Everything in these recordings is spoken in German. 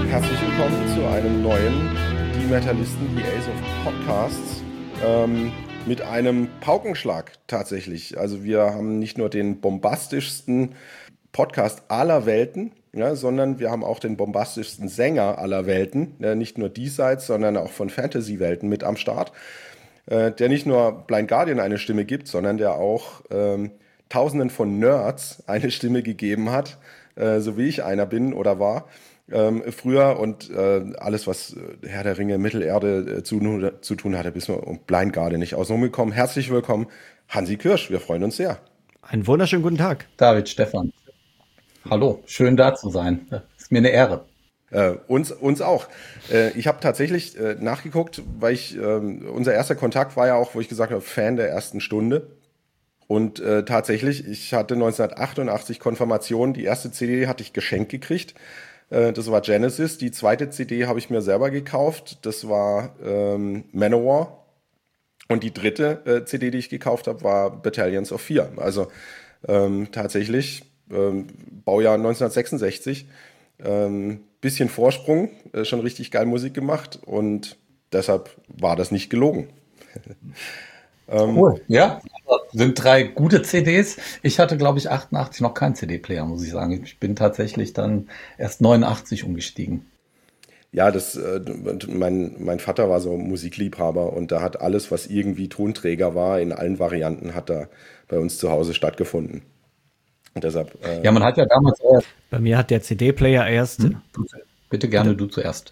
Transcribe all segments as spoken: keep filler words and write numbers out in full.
Herzlich willkommen zu einem neuen Die Metalisten, die Ace of Podcasts ähm, mit einem Paukenschlag tatsächlich. Also wir haben nicht nur den bombastischsten Podcast aller Welten, ja, sondern wir haben auch den bombastischsten Sänger aller Welten, ja, nicht nur diesseits, sondern auch von Fantasy-Welten mit am Start, äh, der nicht nur Blind Guardian eine Stimme gibt, sondern der auch ähm, Tausenden von Nerds eine Stimme gegeben hat, äh, so wie ich einer bin oder war. Ähm, früher und äh, alles, was äh, Herr der Ringe, Mittelerde äh, zu, zu tun hatte, bis wir um Blind Guardian nicht außen rumgekommen. Herzlich willkommen, Hansi Kirsch, wir freuen uns sehr. Einen wunderschönen guten Tag. David Stefan. Hallo, schön da zu sein. Ist mir eine Ehre. Äh, uns, uns auch. Äh, ich habe tatsächlich äh, nachgeguckt, weil ich, äh, unser erster Kontakt war ja auch, wo ich gesagt habe, Fan der ersten Stunde. Und äh, tatsächlich, ich hatte neunzehnhundertachtundachtzig Konfirmation, die erste C D hatte ich geschenkt gekriegt. Äh, das war Genesis. Die zweite C D habe ich mir selber gekauft. Das war ähm, Manowar. Und die dritte äh, C D, die ich gekauft habe, war Battalions of Fear. Also ähm, tatsächlich ähm, Baujahr neunzehnhundertsechsundsechzig. Ähm, bisschen Vorsprung, äh, schon richtig geil Musik gemacht und deshalb war das nicht gelogen. ähm, cool, ja, sind drei gute C Ds. Ich hatte, glaube ich, achtundachtzig noch keinen C D-Player, muss ich sagen. Ich bin tatsächlich dann erst neunundachtzig umgestiegen. Ja, das, äh, mein, mein Vater war so Musikliebhaber und da hat alles, was irgendwie Tonträger war, in allen Varianten, hat da bei uns zu Hause stattgefunden. Und deshalb, äh, ja, man hat ja damals erst. Bei mir hat der C D-Player erst. Hm? Bitte gerne bitte. Du zuerst.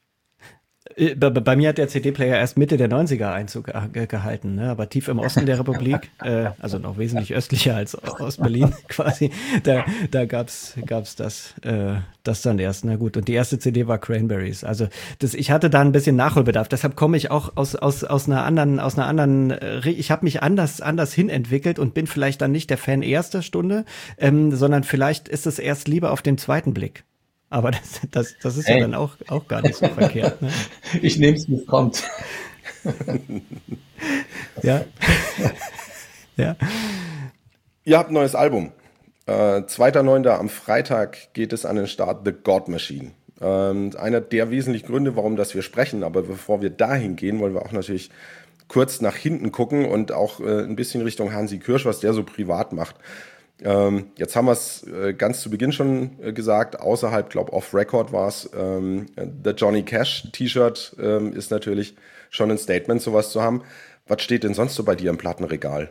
Bei, bei mir hat der C D-Player erst Mitte der neunziger Einzug ge gehalten, ne? Aber tief im Osten der Republik, äh, also noch wesentlich östlicher als Ostberlin quasi, da, da gab's gab's das, äh, das dann erst. Na gut, und die erste C D war Cranberries. Also das, ich hatte da ein bisschen Nachholbedarf. Deshalb komme ich auch aus aus aus einer anderen aus einer anderen. Ich habe mich anders anders hin entwickelt und bin vielleicht dann nicht der Fan erster Stunde, ähm, sondern vielleicht ist es erst lieber auf den zweiten Blick. Aber das, das, das ist hey. ja dann auch, auch gar nicht so verkehrt. Ne? Ich nehme es, wie es kommt. Ja. Ja. Ihr habt ein neues Album. Äh, zweiter neunter am Freitag geht es an den Start, The God Machine. Ähm, einer der wesentlichen Gründe, warum das wir sprechen. Aber bevor wir dahin gehen, wollen wir auch natürlich kurz nach hinten gucken und auch äh, ein bisschen Richtung Hansi Kirsch, was der so privat macht. Ähm, jetzt haben wir es äh, ganz zu Beginn schon äh, gesagt, außerhalb, glaube off-Record war es, ähm, der Johnny Cash T-Shirt ähm, ist natürlich schon ein Statement, sowas zu haben. Was steht denn sonst so bei dir im Plattenregal?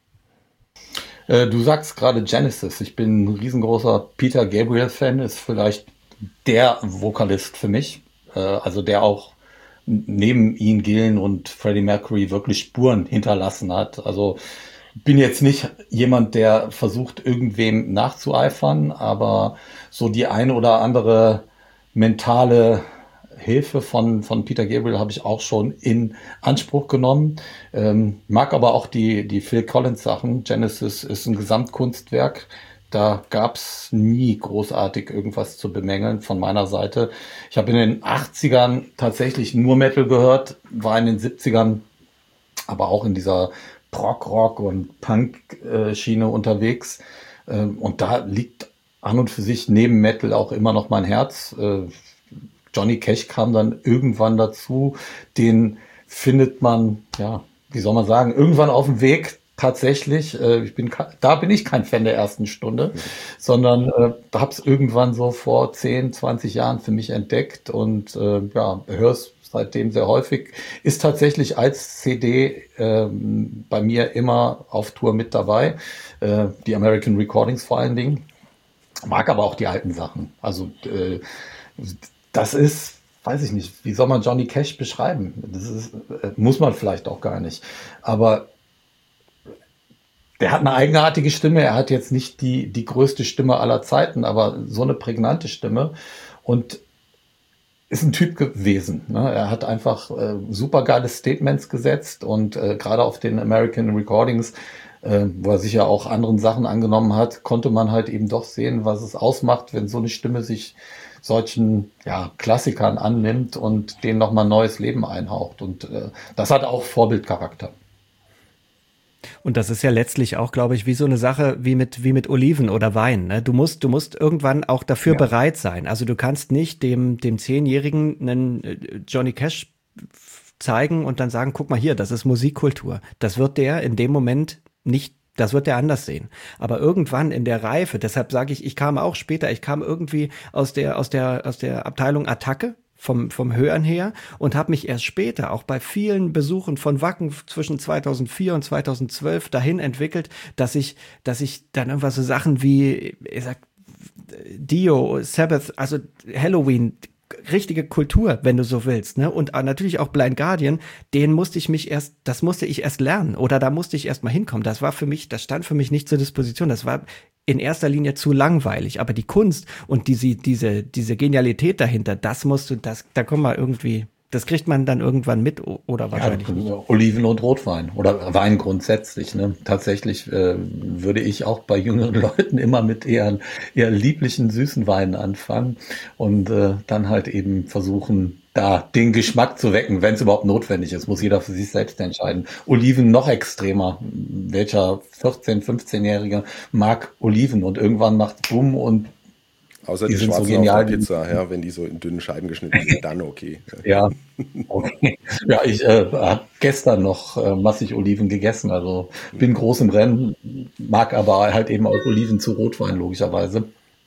Äh, du sagst gerade Genesis. Ich bin ein riesengroßer Peter Gabriel-Fan, ist vielleicht der Vokalist für mich, äh, also der auch neben Ian Gillan und Freddie Mercury wirklich Spuren hinterlassen hat. Also bin jetzt nicht jemand, der versucht, irgendwem nachzueifern, aber so die eine oder andere mentale Hilfe von, von Peter Gabriel habe ich auch schon in Anspruch genommen. Ähm, mag aber auch die, die Phil Collins Sachen. Genesis ist ein Gesamtkunstwerk. Da gab's nie großartig irgendwas zu bemängeln von meiner Seite. Ich habe in den achtzigern tatsächlich nur Metal gehört, war in den siebzigern aber auch in dieser Prog-Rock und Punk-Schiene unterwegs. Und da liegt an und für sich neben Metal auch immer noch mein Herz. Johnny Cash kam dann irgendwann dazu. Den findet man, ja, wie soll man sagen, irgendwann auf dem Weg tatsächlich. Ich bin, da bin ich kein Fan der ersten Stunde, mhm. sondern äh, habe es irgendwann so vor zehn, zwanzig Jahren für mich entdeckt und äh, ja, höre es seitdem sehr häufig, ist tatsächlich als C D ähm, bei mir immer auf Tour mit dabei. Äh, die American Recordings vor allen Dingen. Mag aber auch die alten Sachen. Also äh, das ist, weiß ich nicht, wie soll man Johnny Cash beschreiben? Das ist, äh, muss man vielleicht auch gar nicht. Aber der hat eine eigenartige Stimme. Er hat jetzt nicht die, die größte Stimme aller Zeiten, aber so eine prägnante Stimme. Und ist ein Typ gewesen. Ne? Er hat einfach äh, super geile Statements gesetzt und äh, gerade auf den American Recordings, äh, wo er sich ja auch anderen Sachen angenommen hat, konnte man halt eben doch sehen, was es ausmacht, wenn so eine Stimme sich solchen ja, Klassikern annimmt und denen nochmal neues Leben einhaucht. Und äh, das hat auch Vorbildcharakter. Und das ist ja letztlich auch, glaube ich, wie so eine Sache wie mit, wie mit Oliven oder Wein. Ne? Du musst, du musst irgendwann auch dafür ja. bereit sein. Also du kannst nicht dem, dem Zehnjährigen einen Johnny Cash zeigen und dann sagen, guck mal hier, das ist Musikkultur. Das wird der in dem Moment nicht, das wird der anders sehen. Aber irgendwann in der Reife, deshalb sage ich, ich kam auch später, ich kam irgendwie aus der, aus der, aus der Abteilung Attacke, vom vom Hören her und habe mich erst später auch bei vielen Besuchen von Wacken zwischen zweitausendvier und zweitausendzwölf dahin entwickelt, dass ich dass ich dann irgendwas so Sachen wie ich sag Dio, Sabbath, also Halloween, richtige Kultur, wenn du so willst, ne? Und natürlich auch Blind Guardian, den musste ich mich erst, das musste ich erst lernen oder da musste ich erst mal hinkommen. Das war für mich, das stand für mich nicht zur Disposition. Das war in erster Linie zu langweilig. Aber die Kunst und diese, diese, diese Genialität dahinter, das musst du, das, da kommen wir irgendwie, das kriegt man dann irgendwann mit oder wahrscheinlich ja, nicht. Oliven und Rotwein oder Wein grundsätzlich. Ne? Tatsächlich äh, würde ich auch bei jüngeren Leuten immer mit eher, eher lieblichen, süßen Weinen anfangen und äh, dann halt eben versuchen, da den Geschmack zu wecken, wenn es überhaupt notwendig ist, muss jeder für sich selbst entscheiden. Oliven noch extremer. Welcher vierzehn-, fünfzehnjährige mag Oliven und irgendwann macht Bumm und außer die, die schwarzen so genial, auf der Pizza, ja, wenn die so in dünnen Scheiben geschnitten sind, dann okay. Ja, okay. Ja, ich äh, habe gestern noch äh, massig Oliven gegessen, also bin groß im Rennen, mag aber halt eben auch Oliven zu Rotwein, logischerweise.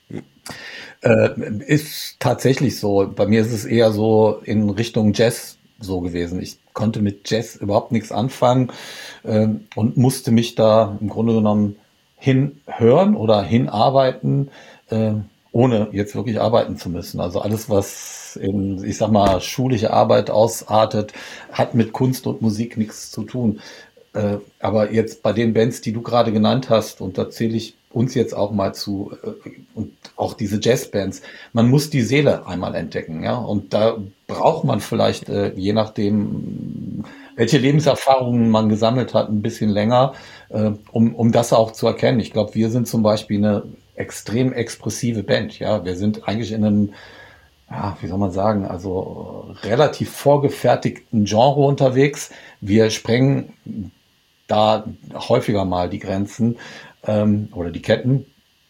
Äh, ist tatsächlich so. Bei mir ist es eher so in Richtung Jazz so gewesen. Ich konnte mit Jazz überhaupt nichts anfangen äh, und musste mich da im Grunde genommen hinhören oder hinarbeiten, äh, ohne jetzt wirklich arbeiten zu müssen. Also alles, was in, ich sag mal, schulische Arbeit ausartet, hat mit Kunst und Musik nichts zu tun. Äh, aber jetzt bei den Bands, die du gerade genannt hast, und da zähle ich uns jetzt auch mal zu, äh, und auch diese Jazzbands, man muss die Seele einmal entdecken, ja, und da braucht man vielleicht, äh, je nachdem, welche Lebenserfahrungen man gesammelt hat, ein bisschen länger, äh, um, um das auch zu erkennen. Ich glaube, wir sind zum Beispiel eine extrem expressive Band, ja, wir sind eigentlich in einem, ja, wie soll man sagen, also relativ vorgefertigten Genre unterwegs. Wir sprengen da häufiger mal die Grenzen ähm, oder die Ketten.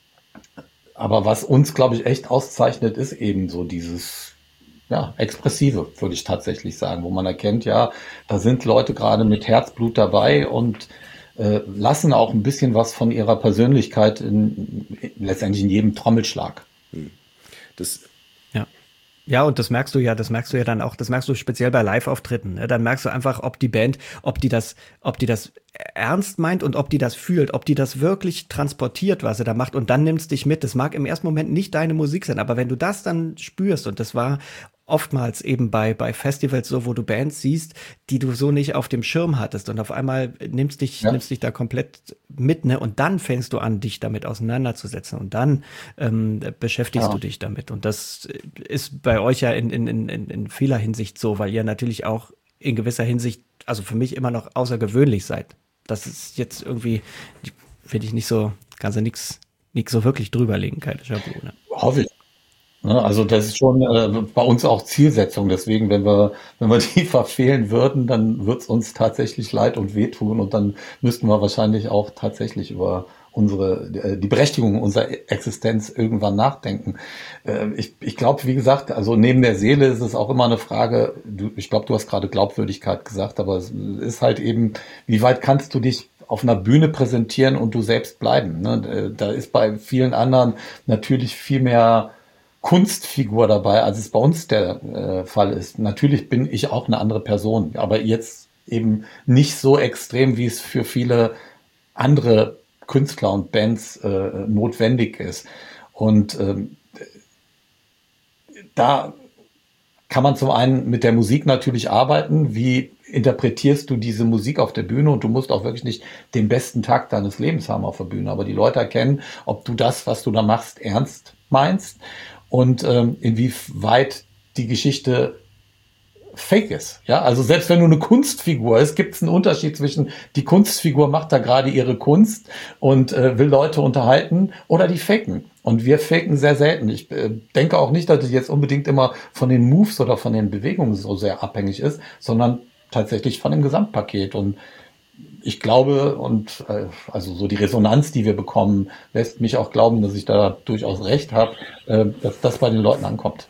Aber was uns, glaube ich, echt auszeichnet, ist eben so dieses, ja, Expressive, würde ich tatsächlich sagen, wo man erkennt, ja, da sind Leute gerade mit Herzblut dabei und äh, lassen auch ein bisschen was von ihrer Persönlichkeit in, in, letztendlich in jedem Trommelschlag. Das ja. Ja, und das merkst du ja, das merkst du ja dann auch, das merkst du speziell bei Live-Auftritten, ne? Dann merkst du einfach, ob die Band, ob die das, ob die das ernst meint und ob die das fühlt, ob die das wirklich transportiert, was sie da macht, und dann nimmst dich mit. Das mag im ersten Moment nicht deine Musik sein, aber wenn du das dann spürst, und das war oftmals eben bei bei Festivals so, wo du Bands siehst, die du so nicht auf dem Schirm hattest, und auf einmal nimmst dich ja. nimmst dich da komplett mit, ne, und dann fängst du an, dich damit auseinanderzusetzen, und dann ähm, beschäftigst ja. du dich damit, und das ist bei euch ja in in in in vieler Hinsicht so, weil ihr natürlich auch in gewisser Hinsicht, also für mich immer noch außergewöhnlich seid. Das ist jetzt irgendwie, finde ich nicht so, kannst du nichts nichts so wirklich drüberlegen, keine Schablone. Hoffe ich. Also das ist schon äh, bei uns auch Zielsetzung. Deswegen, wenn wir wenn wir die verfehlen würden, dann wird es uns tatsächlich leid und wehtun, und dann müssten wir wahrscheinlich auch tatsächlich über unsere äh, die Berechtigung unserer Existenz irgendwann nachdenken. Äh, ich ich glaube, wie gesagt, also neben der Seele ist es auch immer eine Frage. Du, ich glaube, du hast gerade Glaubwürdigkeit gesagt, aber es ist halt eben, wie weit kannst du dich auf einer Bühne präsentieren und du selbst bleiben? Ne? Da ist bei vielen anderen natürlich viel mehr Kunstfigur dabei, als es bei uns der äh, Fall ist. Natürlich bin ich auch eine andere Person, aber jetzt eben nicht so extrem, wie es für viele andere Künstler und Bands äh, notwendig ist. Und ähm, da kann man zum einen mit der Musik natürlich arbeiten. Wie interpretierst du diese Musik auf der Bühne? Und du musst auch wirklich nicht den besten Tag deines Lebens haben auf der Bühne, aber die Leute erkennen, ob du das, was du da machst, ernst meinst. Und ähm, inwieweit die Geschichte fake ist. Ja, also selbst wenn du eine Kunstfigur ist, gibt es einen Unterschied zwischen die Kunstfigur macht da gerade ihre Kunst und äh, will Leute unterhalten, oder die faken. Und wir faken sehr selten. Ich äh, denke auch nicht, dass es jetzt unbedingt immer von den Moves oder von den Bewegungen so sehr abhängig ist, sondern tatsächlich von dem Gesamtpaket. Und ich glaube, und äh, also so die Resonanz, die wir bekommen, lässt mich auch glauben, dass ich da durchaus recht habe, äh, dass das bei den Leuten ankommt.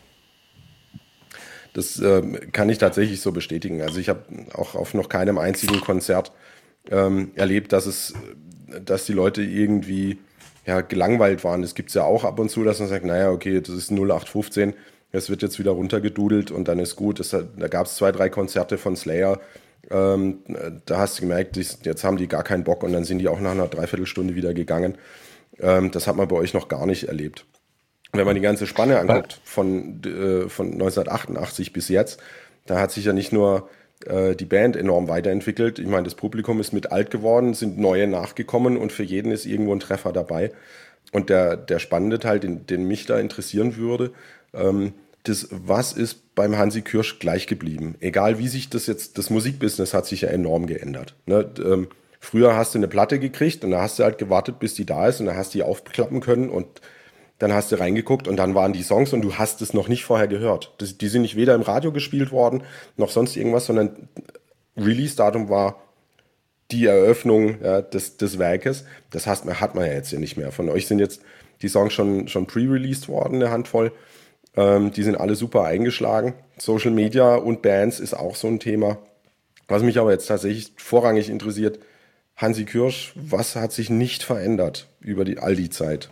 Das ähm, kann ich tatsächlich so bestätigen. Also ich habe auch auf noch keinem einzigen Konzert ähm, erlebt, dass es, dass die Leute irgendwie ja, gelangweilt waren. Das gibt es ja auch ab und zu, dass man sagt, naja, okay, das ist null acht fünfzehn, das wird jetzt wieder runtergedudelt und dann ist gut. Das, da gab es zwei, drei Konzerte von Slayer, ähm, da hast du gemerkt, jetzt haben die gar keinen Bock und dann sind die auch nach einer Dreiviertelstunde wieder gegangen. Ähm, das hat man bei euch noch gar nicht erlebt. Wenn man die ganze Spanne anguckt, von, äh, von neunzehnhundertachtundachtzig bis jetzt, da hat sich ja nicht nur äh, die Band enorm weiterentwickelt. Ich meine, das Publikum ist mit alt geworden, sind neue nachgekommen und für jeden ist irgendwo ein Treffer dabei. Und der, der spannende Teil, den, den mich da interessieren würde, ähm, das, was ist beim Hansi Kürsch gleich geblieben? Egal wie sich das jetzt, das Musikbusiness hat sich ja enorm geändert. Ne? Ähm, früher hast du eine Platte gekriegt und da hast du halt gewartet, bis die da ist und dann hast du die aufklappen können und dann hast du reingeguckt und dann waren die Songs und du hast es noch nicht vorher gehört. Das, die sind nicht weder im Radio gespielt worden, noch sonst irgendwas, sondern Release-Datum war die Eröffnung ja, des, des Werkes. Das heißt, man hat man ja jetzt ja nicht mehr. Von euch sind jetzt die Songs schon, schon pre-released worden, eine Handvoll. Ähm, die sind alle super eingeschlagen. Social Media und Bands ist auch so ein Thema. Was mich aber jetzt tatsächlich vorrangig interessiert, Hansi Kürsch, was hat sich nicht verändert über die, all die Zeit?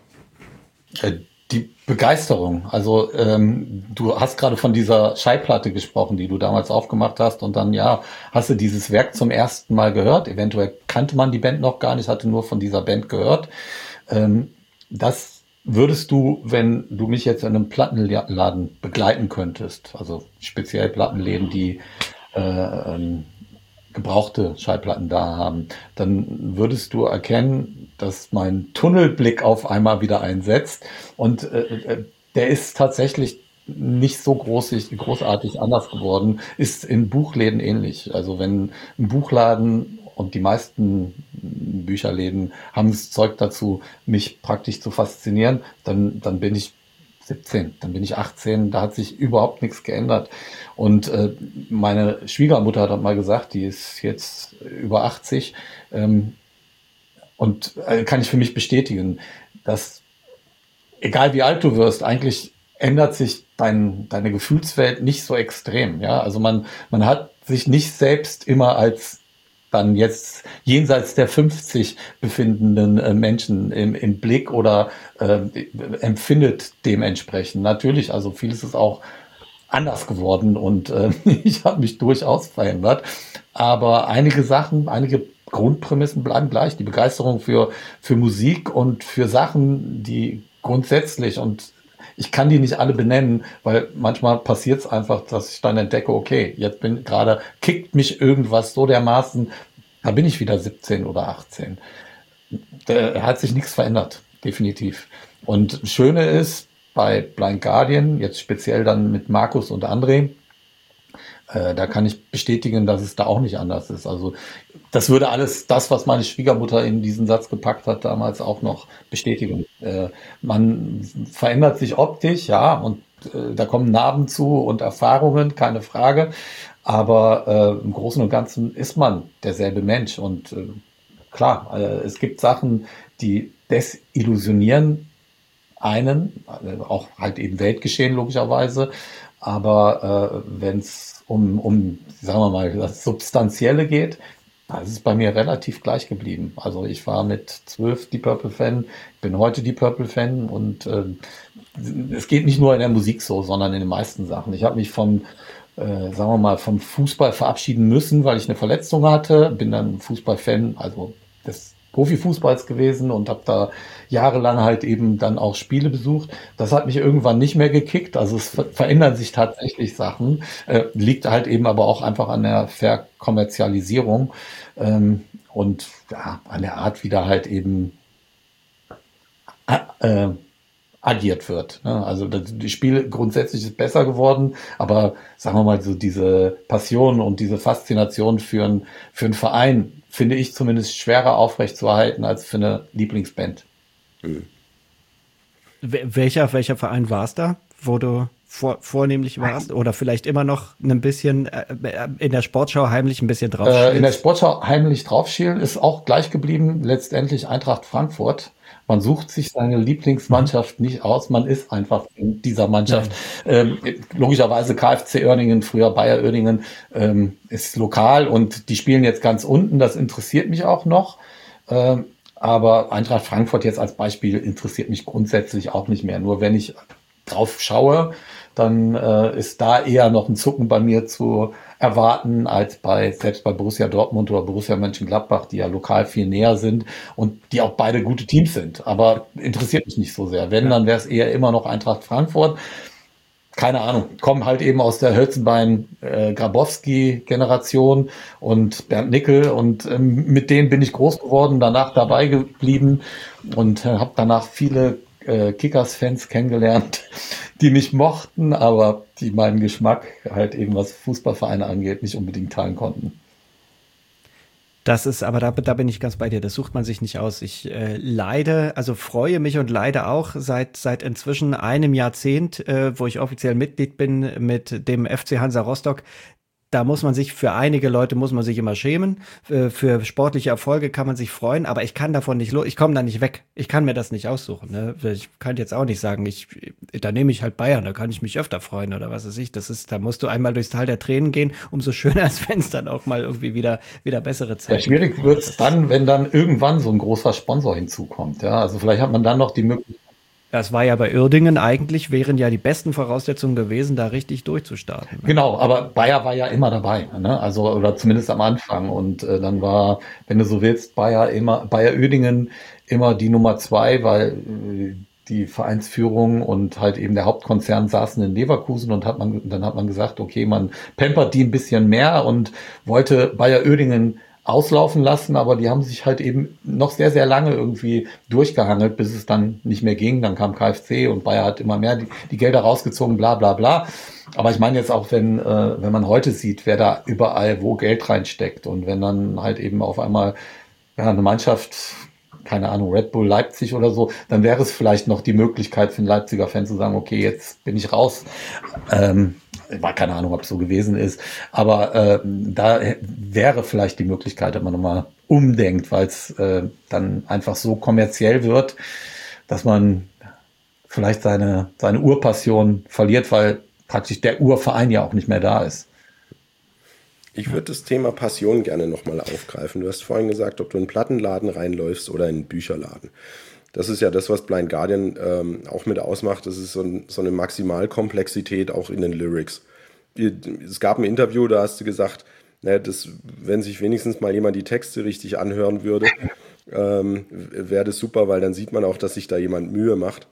Die Begeisterung. Also ähm, du hast gerade von dieser Schallplatte gesprochen, die du damals aufgemacht hast und dann, ja, hast du dieses Werk zum ersten Mal gehört. Eventuell kannte man die Band noch gar nicht, hatte nur von dieser Band gehört. Ähm, das würdest du, wenn du mich jetzt in einem Plattenladen begleiten könntest, also speziell Plattenläden, die äh, ähm, gebrauchte Schallplatten da haben, dann würdest du erkennen, dass mein Tunnelblick auf einmal wieder einsetzt und äh, der ist tatsächlich nicht so großig, großartig anders geworden, ist in Buchläden ähnlich. Also wenn ein Buchladen und die meisten Bücherläden haben das Zeug dazu, mich praktisch zu faszinieren, dann, dann bin ich siebzehn, dann bin ich achtzehn, da hat sich überhaupt nichts geändert. Und äh, meine Schwiegermutter hat mal gesagt, die ist jetzt über achtzig, ähm, und äh, kann ich für mich bestätigen, dass egal wie alt du wirst, eigentlich ändert sich dein, deine Gefühlswelt nicht so extrem. Ja, also man, man hat sich nicht selbst immer als dann jetzt jenseits der fünfzig befindenden äh, Menschen im, im Blick oder äh, empfindet dementsprechend. Natürlich, also vieles ist auch anders geworden und äh, ich habe mich durchaus verändert. Aber einige Sachen, einige Grundprämissen bleiben gleich. Die Begeisterung für, für Musik und für Sachen, die grundsätzlich, und ich kann die nicht alle benennen, weil manchmal passiert es einfach, dass ich dann entdecke, okay, jetzt bin gerade, kickt mich irgendwas so dermaßen, da bin ich wieder siebzehn oder achtzehn. Da hat sich nichts verändert, definitiv. Und das Schöne ist, bei Blind Guardian, jetzt speziell dann mit Markus und André, äh, da kann ich bestätigen, dass es da auch nicht anders ist. Also das würde alles, das, was meine Schwiegermutter in diesen Satz gepackt hat, damals auch noch bestätigen. Äh, man verändert sich optisch, ja, und äh, da kommen Narben zu und Erfahrungen, keine Frage. Aber äh, im Großen und Ganzen ist man derselbe Mensch. Und äh, klar, äh, es gibt Sachen, die desillusionieren einen, äh, auch halt eben Weltgeschehen logischerweise. Aber äh, wenn es um, um, sagen wir mal, das Substanzielle geht, da ist es bei mir relativ gleich geblieben. Also ich war mit zwölf Deep Purple Fan, bin heute Deep Purple Fan und äh, es geht nicht nur in der Musik so, sondern in den meisten Sachen. Ich habe mich vom Äh, sagen wir mal, vom Fußball verabschieden müssen, weil ich eine Verletzung hatte. Bin dann Fußballfan, also des Profifußballs gewesen und habe da jahrelang halt eben dann auch Spiele besucht. Das hat mich irgendwann nicht mehr gekickt. Also es ver verändern sich tatsächlich Sachen. Äh, liegt halt eben aber auch einfach an der Verkommerzialisierung ähm, und ja, an der Art, wie da halt eben äh, agiert wird. Also das Spiel grundsätzlich ist besser geworden, aber sagen wir mal so diese Passion und diese Faszination für, ein, für einen Verein finde ich zumindest schwerer aufrechtzuerhalten als für eine Lieblingsband. Mhm. Welcher, welcher Verein war es da, wo du vor, vornehmlich warst oder vielleicht immer noch ein bisschen äh, in der Sportschau heimlich ein bisschen drauf äh, In der Sportschau heimlich draufschielen ist auch gleich geblieben, letztendlich Eintracht Frankfurt. Man sucht sich seine Lieblingsmannschaft mhm. nicht aus, man ist einfach in dieser Mannschaft. Ähm, logischerweise K F C Oerdingen, früher Bayer Oerdingen, ähm, ist lokal und die spielen jetzt ganz unten, das interessiert mich auch noch. Ähm, aber Eintracht Frankfurt jetzt als Beispiel interessiert mich grundsätzlich auch nicht mehr. Nur wenn ich drauf schaue, dann äh, ist da eher noch ein Zucken bei mir zu erwarten als bei selbst bei Borussia Dortmund oder Borussia Mönchengladbach, die ja lokal viel näher sind und die auch beide gute Teams sind. Aber interessiert mich nicht so sehr. Wenn, dann wäre es eher immer noch Eintracht Frankfurt. Keine Ahnung, kommen halt eben aus der Hölzenbein-Grabowski-Generation und Bernd Nickel und ähm, mit denen bin ich groß geworden, danach dabei geblieben und äh, habe danach viele äh, Kickers-Fans kennengelernt, die mich mochten, aber die meinen Geschmack halt eben, was Fußballvereine angeht, nicht unbedingt teilen konnten. Das ist, aber da, da bin ich ganz bei dir, das sucht man sich nicht aus. Ich äh, leide, also freue mich und leide auch seit seit inzwischen einem Jahrzehnt, äh, wo ich offiziell Mitglied bin mit dem F C Hansa Rostock. Da muss man sich, für einige Leute muss man sich immer schämen. Für sportliche Erfolge kann man sich freuen, aber ich kann davon nicht los, ich komme da nicht weg. Ich kann mir das nicht aussuchen. Ne? Ich kann jetzt auch nicht sagen, ich, da nehme ich halt Bayern, da kann ich mich öfter freuen oder was weiß ich. Das ist, da musst du einmal durchs Tal der Tränen gehen, umso schöner ist, wenn es dann auch mal irgendwie wieder, wieder bessere Zeiten gibt. Ja, schwierig wird es dann, wenn dann irgendwann so ein großer Sponsor hinzukommt. Ja, also vielleicht hat man dann noch die Möglichkeit. Das war ja bei Uerdingen eigentlich, wären ja die besten Voraussetzungen gewesen, da richtig durchzustarten. Ne? Genau, aber Bayer war ja immer dabei, ne? Also oder zumindest am Anfang und äh, dann war, wenn du so willst, Bayer immer, Bayer Uerdingen immer die Nummer zwei, weil äh, die Vereinsführung und halt eben der Hauptkonzern saßen in Leverkusen und hat man, dann hat man gesagt, okay, man pampert die ein bisschen mehr und wollte Bayer Uerdingen auslaufen lassen, aber die haben sich halt eben noch sehr, sehr lange irgendwie durchgehangelt, bis es dann nicht mehr ging. Dann kam K F C und Bayer hat immer mehr die, die Gelder rausgezogen, bla bla bla. Aber ich meine jetzt auch, wenn, äh, wenn man heute sieht, wer da überall wo Geld reinsteckt und wenn dann halt eben auf einmal ja, eine Mannschaft, keine Ahnung, Red Bull Leipzig oder so, dann wäre es vielleicht noch die Möglichkeit für einen Leipziger Fan zu sagen, okay, jetzt bin ich raus. Ähm, war keine Ahnung, ob es so gewesen ist, aber äh, da wäre vielleicht die Möglichkeit, dass man nochmal umdenkt, weil es äh, dann einfach so kommerziell wird, dass man vielleicht seine, seine Urpassion verliert, weil praktisch der Urverein ja auch nicht mehr da ist. Ich würde das Thema Passion gerne nochmal aufgreifen. Du hast vorhin gesagt, ob du in einen Plattenladen reinläufst oder in einen Bücherladen. Das ist ja das, was Blind Guardian ähm, auch mit ausmacht. Das ist so, ein, so eine Maximalkomplexität auch in den Lyrics. Es gab ein Interview, da hast du gesagt, ne, dass, wenn sich wenigstens mal jemand die Texte richtig anhören würde, ähm, wäre das super, weil dann sieht man auch, dass sich da jemand Mühe macht.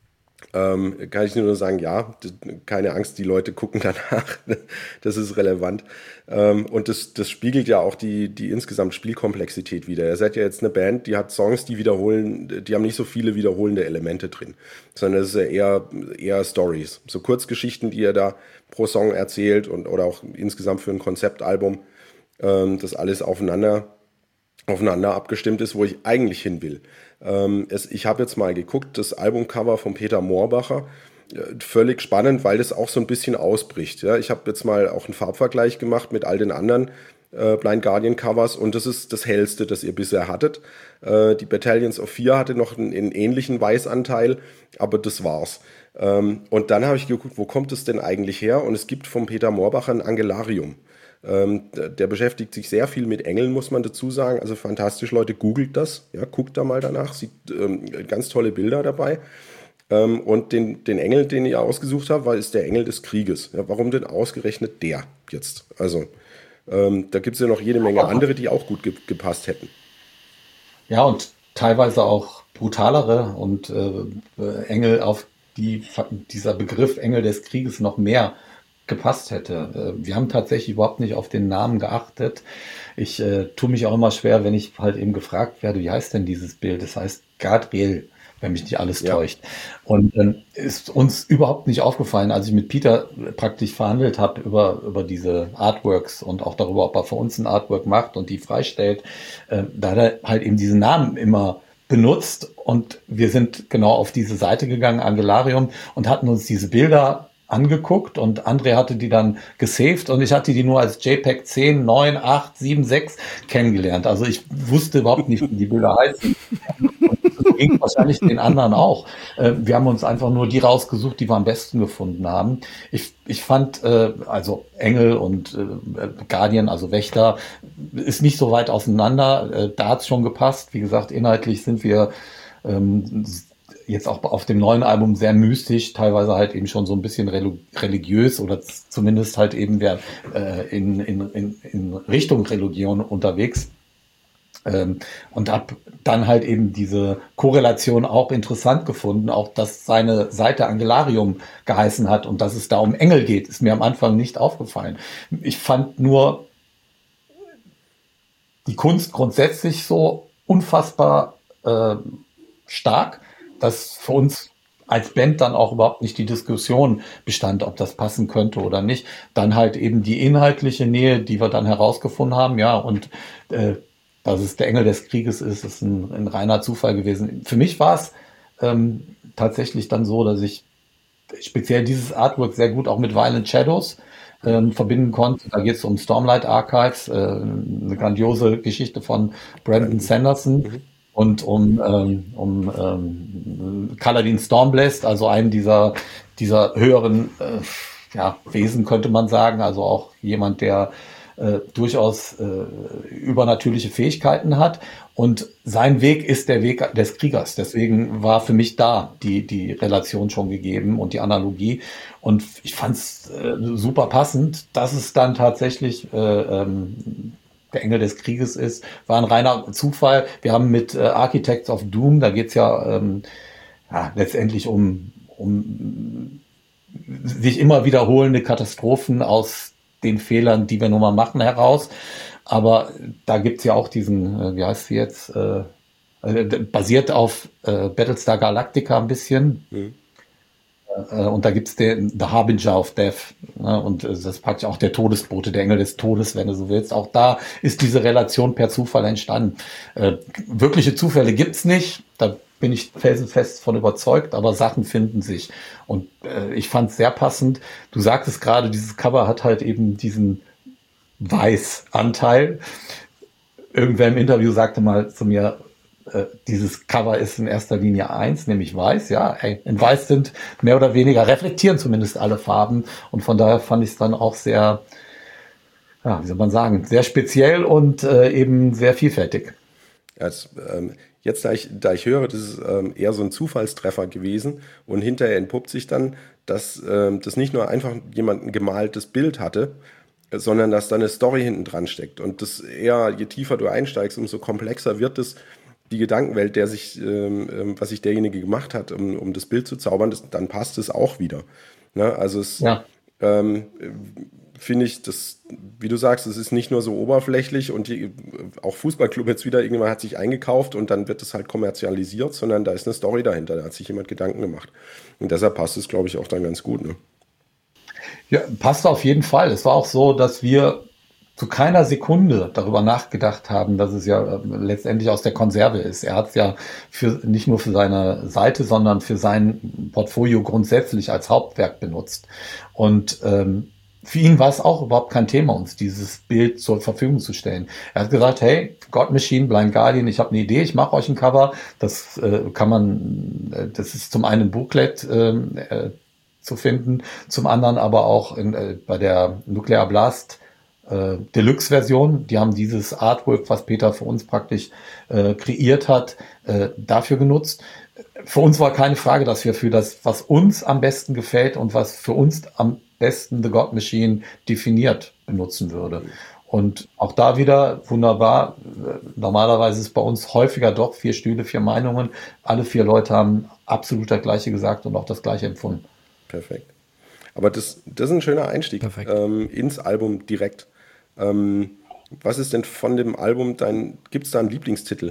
Ähm, kann ich nur sagen, ja, keine Angst, die Leute gucken danach, das ist relevant. Ähm, und das, das spiegelt ja auch die, die insgesamt Spielkomplexität wider. Ihr seid ja jetzt eine Band, die hat Songs, die wiederholen, die haben nicht so viele wiederholende Elemente drin, sondern das ist ja eher, eher Stories, so Kurzgeschichten, die ihr da pro Song erzählt und oder auch insgesamt für ein Konzeptalbum, ähm, das alles aufeinander aufeinander abgestimmt ist, wo ich eigentlich hin will. Ähm, es, ich habe jetzt mal geguckt, das Albumcover von Peter Mohrbacher, äh, völlig spannend, weil das auch so ein bisschen ausbricht. Ja? Ich habe jetzt mal auch einen Farbvergleich gemacht mit all den anderen äh, Blind Guardian Covers und das ist das hellste, das ihr bisher hattet. Äh, die Battalions of Fear hatte noch einen, einen ähnlichen Weißanteil, aber das war's. Ähm, und dann habe ich geguckt, wo kommt es denn eigentlich her? Und es gibt von Peter Mohrbacher ein Angelarium. Ähm, der, der beschäftigt sich sehr viel mit Engeln, muss man dazu sagen. Also fantastisch, Leute, googelt das. Ja, guckt da mal danach, sieht ähm, ganz tolle Bilder dabei. Ähm, und den, den Engel, den ihr ausgesucht habt, war, ist der Engel des Krieges. Ja, warum denn ausgerechnet der jetzt? Also, ähm, da gibt es ja noch jede Menge andere, die auch gut ge- gepasst hätten. Ja, und teilweise auch brutalere und äh, Engel, auf die dieser Begriff Engel des Krieges noch mehr gepasst hätte. Wir haben tatsächlich überhaupt nicht auf den Namen geachtet. Ich äh, tue mich auch immer schwer, wenn ich halt eben gefragt werde, wie heißt denn dieses Bild? Das heißt Gabriel, wenn mich nicht alles ja. täuscht. Und ähm, ist uns überhaupt nicht aufgefallen, als ich mit Peter praktisch verhandelt habe über über diese Artworks und auch darüber, ob er für uns ein Artwork macht und die freistellt. Äh, da hat er halt eben diesen Namen immer benutzt und wir sind genau auf diese Seite gegangen, Angelarium, und hatten uns diese Bilder angeguckt und André hatte die dann gesaved und ich hatte die nur als JPEG zehn, neun, acht, sieben, sechs kennengelernt. Also ich wusste überhaupt nicht, wie die Bilder heißen. Und so ging wahrscheinlich den anderen auch. Wir haben uns einfach nur die rausgesucht, die wir am besten gefunden haben. Ich, ich fand, also Engel und Guardian, also Wächter, ist nicht so weit auseinander. Da hat es schon gepasst. Wie gesagt, inhaltlich sind wir jetzt auch auf dem neuen Album sehr mystisch, teilweise halt eben schon so ein bisschen religiös oder zumindest halt eben wer äh, in, in, in, in Richtung Religion unterwegs. Ähm, und hab dann halt eben diese Korrelation auch interessant gefunden, auch dass seine Seite Angelarium geheißen hat und dass es da um Engel geht, ist mir am Anfang nicht aufgefallen. Ich fand nur die Kunst grundsätzlich so unfassbar äh, stark, dass für uns als Band dann auch überhaupt nicht die Diskussion bestand, ob das passen könnte oder nicht. Dann halt eben die inhaltliche Nähe, die wir dann herausgefunden haben, ja, und äh, dass es der Engel des Krieges ist, ist ein, ein reiner Zufall gewesen. Für mich war es ähm, tatsächlich dann so, dass ich speziell dieses Artwork sehr gut auch mit Violent Shadows ähm, verbinden konnte. Da geht es um Stormlight Archives, äh, eine grandiose Geschichte von Brandon Sanderson. Mhm. Und um, ähm, um ähm, Kaladin Stormblast, also einen dieser, dieser höheren äh, ja, Wesen, könnte man sagen. Also auch jemand, der äh, durchaus äh, übernatürliche Fähigkeiten hat. Und sein Weg ist der Weg des Kriegers. Deswegen war für mich da die, die Relation schon gegeben und die Analogie. Und ich fand es äh, super passend, dass es dann tatsächlich äh, ähm, der Engel des Krieges ist, war ein reiner Zufall. Wir haben mit äh, Architects of Doom, da geht's ja, ähm, ja letztendlich um, um sich immer wiederholende Katastrophen aus den Fehlern, die wir nun mal machen, heraus. Aber da gibt's ja auch diesen, äh, wie heißt sie jetzt, äh, äh, basiert auf äh, Battlestar Galactica ein bisschen. Mhm. Und da gibt's den The Harbinger of Death, ne? Und das ist praktisch auch der Todesbote, der Engel des Todes, wenn du so willst. Auch da ist diese Relation per Zufall entstanden. Äh, wirkliche Zufälle gibt's nicht, da bin ich felsenfest von überzeugt, aber Sachen finden sich. Und äh, ich fand es sehr passend. Du sagtest gerade, dieses Cover hat halt eben diesen Weiß-Anteil. Irgendwer im Interview sagte mal zu mir, dieses Cover ist in erster Linie eins, nämlich weiß. Ja, ey, in weiß sind mehr oder weniger, reflektieren zumindest alle Farben. Und von daher fand ich es dann auch sehr, ja, wie soll man sagen, sehr speziell und äh, eben sehr vielfältig. Jetzt, ähm, jetzt da, ich, da ich höre, das ist ähm, eher so ein Zufallstreffer gewesen und hinterher entpuppt sich dann, dass ähm, das nicht nur einfach jemand ein gemaltes Bild hatte, sondern dass da eine Story hinten dran steckt. Und das eher, je tiefer du einsteigst, umso komplexer wird es, die Gedankenwelt, der sich, ähm, was sich derjenige gemacht hat, um, um das Bild zu zaubern, das, dann passt es auch wieder. Ne? Also es ja. ähm, finde ich, das, wie du sagst, es ist nicht nur so oberflächlich und die, auch Fußballclub jetzt wieder, irgendjemand hat sich eingekauft und dann wird es halt kommerzialisiert, sondern da ist eine Story dahinter, da hat sich jemand Gedanken gemacht. Und deshalb passt es, glaube ich, auch dann ganz gut. Ne? Ja, passt auf jeden Fall. Es war auch so, dass wir zu keiner Sekunde darüber nachgedacht haben, dass es ja letztendlich aus der Konserve ist. Er hat es ja für, nicht nur für seine Seite, sondern für sein Portfolio grundsätzlich als Hauptwerk benutzt. Und ähm, für ihn war es auch überhaupt kein Thema, uns dieses Bild zur Verfügung zu stellen. Er hat gesagt, hey, God Machine, Blind Guardian, ich habe eine Idee, ich mache euch ein Cover. Das äh, kann man, äh, das ist zum einen ein Booklet äh, zu finden, zum anderen aber auch in, äh, bei der Nuclear Blast Äh, Deluxe-Version. Die haben dieses Artwork, was Peter für uns praktisch äh, kreiert hat, äh, dafür genutzt. Für uns war keine Frage, dass wir für das, was uns am besten gefällt und was für uns am besten The God Machine definiert, benutzen würde. Und auch da wieder wunderbar. Normalerweise ist bei uns häufiger doch vier Stühle, vier Meinungen. Alle vier Leute haben absolut das Gleiche gesagt und auch das Gleiche empfunden. Perfekt. Aber das, das ist ein schöner Einstieg ähm, ins Album direkt. Ähm, was ist denn von dem Album dein, gibt es da einen Lieblingstitel?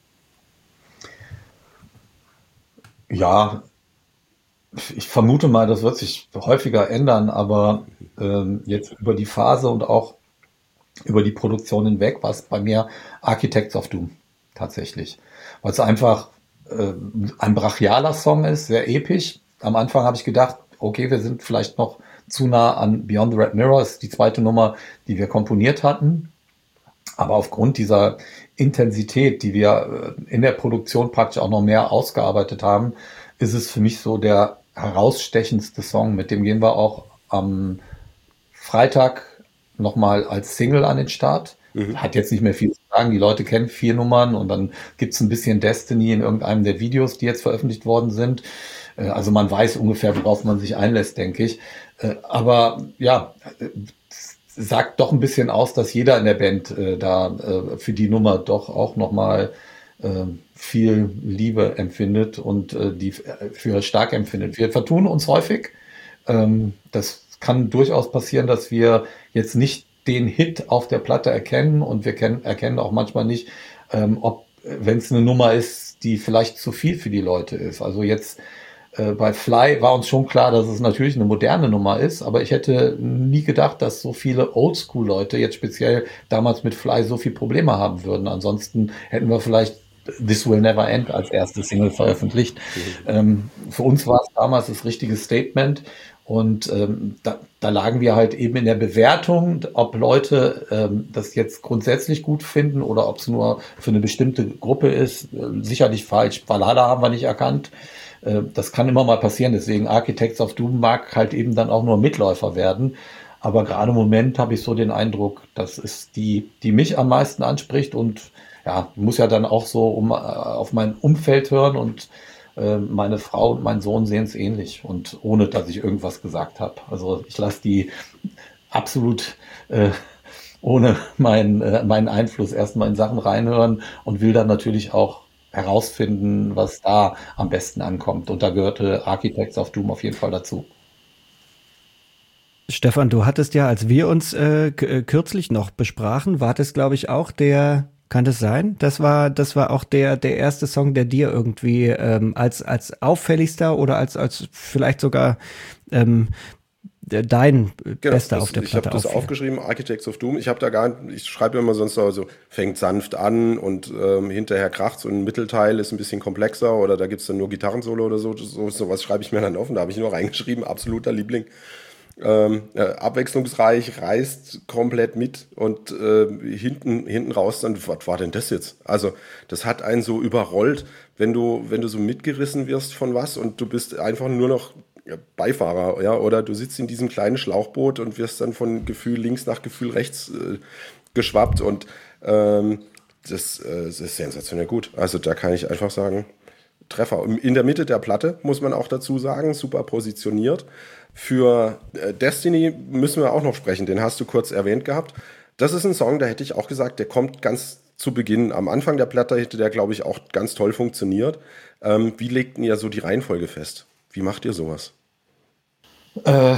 Ja, ich vermute mal, das wird sich häufiger ändern, aber ähm, jetzt über die Phase und auch über die Produktion hinweg war es bei mir Architects of Doom tatsächlich. Weil es einfach äh, ein brachialer Song ist, sehr episch. Am Anfang habe ich gedacht, okay, wir sind vielleicht noch zu nah an Beyond the Red Mirror, ist die zweite Nummer, die wir komponiert hatten. Aber aufgrund dieser Intensität, die wir in der Produktion praktisch auch noch mehr ausgearbeitet haben, ist es für mich so der herausstechendste Song. Mit dem gehen wir auch am Freitag nochmal als Single an den Start. Mhm. Hat jetzt nicht mehr viel zu sagen. Die Leute kennen vier Nummern und dann gibt's ein bisschen Destiny in irgendeinem der Videos, die jetzt veröffentlicht worden sind. Also man weiß ungefähr, worauf man sich einlässt, denke ich. Aber ja, sagt doch ein bisschen aus, dass jeder in der Band äh, da äh, für die Nummer doch auch nochmal äh, viel Liebe empfindet und äh, die für stark empfindet. Wir vertun uns häufig. Ähm, das kann durchaus passieren, dass wir jetzt nicht den Hit auf der Platte erkennen und wir kennen, erkennen auch manchmal nicht, ähm, ob, wenn es eine Nummer ist, die vielleicht zu viel für die Leute ist. Also jetzt bei Fly war uns schon klar, dass es natürlich eine moderne Nummer ist, aber ich hätte nie gedacht, dass so viele Oldschool-Leute jetzt speziell damals mit Fly so viel Probleme haben würden. Ansonsten hätten wir vielleicht This Will Never End als erste Single veröffentlicht. Mhm. Ähm, für uns war es damals das richtige Statement und ähm, da, da lagen wir halt eben in der Bewertung, ob Leute ähm, das jetzt grundsätzlich gut finden oder ob es nur für eine bestimmte Gruppe ist, äh, sicherlich falsch. Valhalla haben wir nicht erkannt. Das kann immer mal passieren, deswegen Architects of Doom mag halt eben dann auch nur Mitläufer werden. Aber gerade im Moment habe ich so den Eindruck, das ist die, die mich am meisten anspricht und ja, muss ja dann auch so um, auf mein Umfeld hören und äh, meine Frau und mein Sohn sehen es ähnlich und ohne, dass ich irgendwas gesagt habe. Also ich lasse die absolut äh, ohne meinen, äh, meinen Einfluss erstmal in Sachen reinhören und will dann natürlich auch herausfinden, was da am besten ankommt. Und da gehörte Architects of Doom auf jeden Fall dazu. Stefan, du hattest ja, als wir uns äh, kürzlich noch besprachen, war das, glaube ich, auch der, kann das sein? Das war, das war auch der, der erste Song, der dir irgendwie ähm, als, als auffälligster oder als, als vielleicht sogar ähm, dein genau, Bester das, auf der ich Platte. Ich habe das aufgeschrieben, Architects of Doom. Ich habe da gar nicht, ich schreibe immer sonst so, also fängt sanft an und ähm, hinterher kracht so ein Mittelteil ist ein bisschen komplexer oder da gibt's dann nur Gitarrensolo oder so. So sowas schreibe ich mir dann auf und da habe ich nur reingeschrieben, absoluter Liebling. Ähm, äh, abwechslungsreich, reißt komplett mit und äh, hinten, hinten raus dann, was war denn das jetzt? Also das hat einen so überrollt, wenn du, wenn du so mitgerissen wirst von was und du bist einfach nur noch Beifahrer, ja, oder du sitzt in diesem kleinen Schlauchboot und wirst dann von Gefühl links nach Gefühl rechts äh, geschwappt und ähm, das, äh, das ist sensationell gut. Also da kann ich einfach sagen, Treffer. In der Mitte der Platte, muss man auch dazu sagen, super positioniert. Für äh, Destiny müssen wir auch noch sprechen, den hast du kurz erwähnt gehabt. Das ist ein Song, da hätte ich auch gesagt, der kommt ganz zu Beginn. Am Anfang der Platte hätte der, glaube ich, auch ganz toll funktioniert. Ähm, wie legt ihr so die Reihenfolge fest? Wie macht ihr sowas? Äh,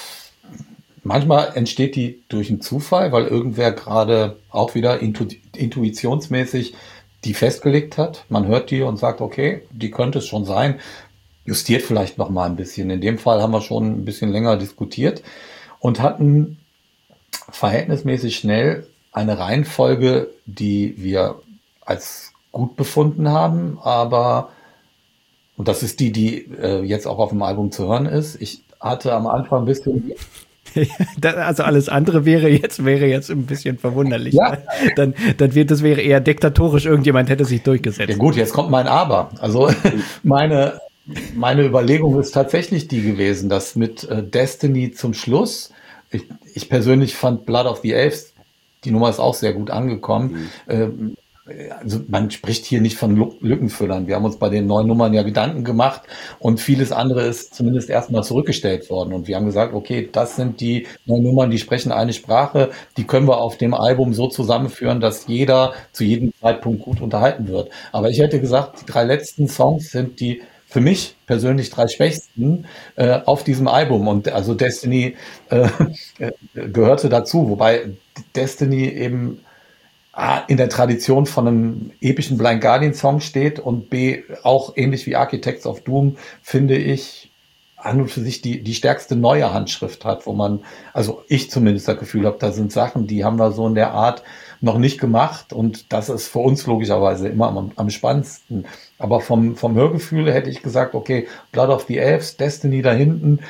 manchmal entsteht die durch einen Zufall, weil irgendwer gerade auch wieder intu- intuitionsmäßig die festgelegt hat. Man hört die und sagt, okay, die könnte es schon sein. Justiert vielleicht noch mal ein bisschen. In dem Fall haben wir schon ein bisschen länger diskutiert und hatten verhältnismäßig schnell eine Reihenfolge, die wir als gut befunden haben, aber und das ist die, die äh, jetzt auch auf dem Album zu hören ist. Ich hatte am Anfang ein bisschen... Also alles andere wäre jetzt, wäre jetzt ein bisschen verwunderlich. Ja. Dann, dann wird, das wäre eher diktatorisch, irgendjemand hätte sich durchgesetzt. Ja gut, jetzt kommt mein Aber. Also meine, meine Überlegung ist tatsächlich die gewesen, dass mit äh, Destiny zum Schluss, ich, ich persönlich fand Blood of the Elves, die Nummer ist auch sehr gut angekommen, mhm. ähm, also man spricht hier nicht von Lückenfüllern. Wir haben uns bei den neuen Nummern ja Gedanken gemacht und vieles andere ist zumindest erstmal zurückgestellt worden. Und wir haben gesagt, okay, das sind die neuen Nummern, die sprechen eine Sprache, die können wir auf dem Album so zusammenführen, dass jeder zu jedem Zeitpunkt gut unterhalten wird. Aber ich hätte gesagt, die drei letzten Songs sind die für mich persönlich drei schwächsten äh, auf diesem Album. Und also Destiny äh, gehörte dazu, wobei Destiny eben A, in der Tradition von einem epischen Blind Guardian Song steht und B, auch ähnlich wie Architects of Doom, finde ich, an und für sich die, die stärkste neue Handschrift hat, wo man, also ich zumindest das Gefühl habe, da sind Sachen, die haben wir so in der Art noch nicht gemacht und das ist für uns logischerweise immer am, am spannendsten. Aber vom, vom Hörgefühl hätte ich gesagt, okay, Blood of the Elves, Destiny da hinten,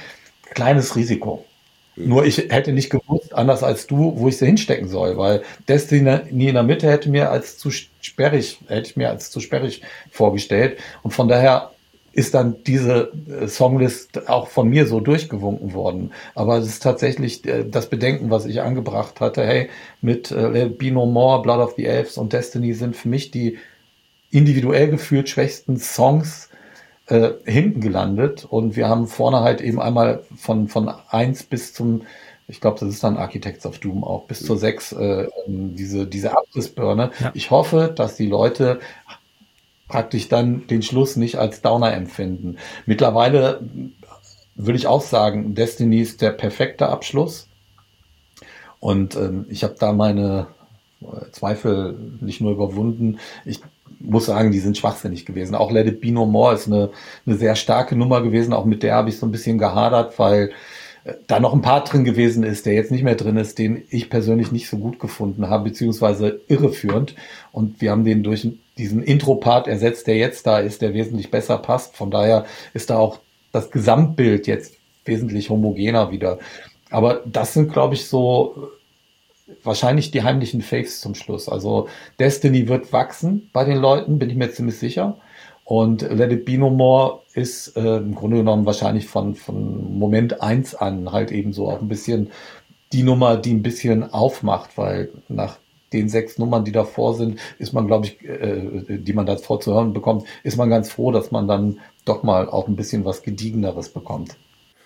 kleines Risiko. Nur ich hätte nicht gewusst, anders als du, wo ich sie hinstecken soll, weil Destiny in der Mitte hätte mir als zu sperrig, hätte ich mir als zu sperrig vorgestellt. Und von daher ist dann diese Songlist auch von mir so durchgewunken worden. Aber es ist tatsächlich das Bedenken, was ich angebracht hatte. Hey, mit äh, Be No More, Blood of the Elves und Destiny sind für mich die individuell gefühlt schwächsten Songs äh, hinten gelandet. Und wir haben vorne halt eben einmal von, von eins bis zum, ich glaube, das ist dann Architects of Doom auch, bis zur sechs, äh, diese, diese Abrissbirne. Ja. Ich hoffe, dass die Leute praktisch dann den Schluss nicht als Downer empfinden. Mittlerweile würde ich auch sagen, Destiny ist der perfekte Abschluss. Und ähm, ich habe da meine Zweifel nicht nur überwunden. Ich muss sagen, die sind schwachsinnig gewesen. Auch Let It Be No More ist eine, eine sehr starke Nummer gewesen. Auch mit der habe ich so ein bisschen gehadert, weil da noch ein Part drin gewesen ist, der jetzt nicht mehr drin ist, den ich persönlich nicht so gut gefunden habe, beziehungsweise irreführend. Und wir haben den durch diesen Intro-Part ersetzt, der jetzt da ist, der wesentlich besser passt. Von daher ist da auch das Gesamtbild jetzt wesentlich homogener wieder. Aber das sind, glaube ich, so wahrscheinlich die heimlichen Faves zum Schluss. Also Destiny wird wachsen bei den Leuten, bin ich mir ziemlich sicher. Und Let It Be No More ist äh, im Grunde genommen wahrscheinlich von, von Moment eins an halt eben so auch ein bisschen die Nummer, die ein bisschen aufmacht, weil nach den sechs Nummern, die davor sind, ist man, glaube ich, äh, die man davor zu hören bekommt, ist man ganz froh, dass man dann doch mal auch ein bisschen was Gediegeneres bekommt.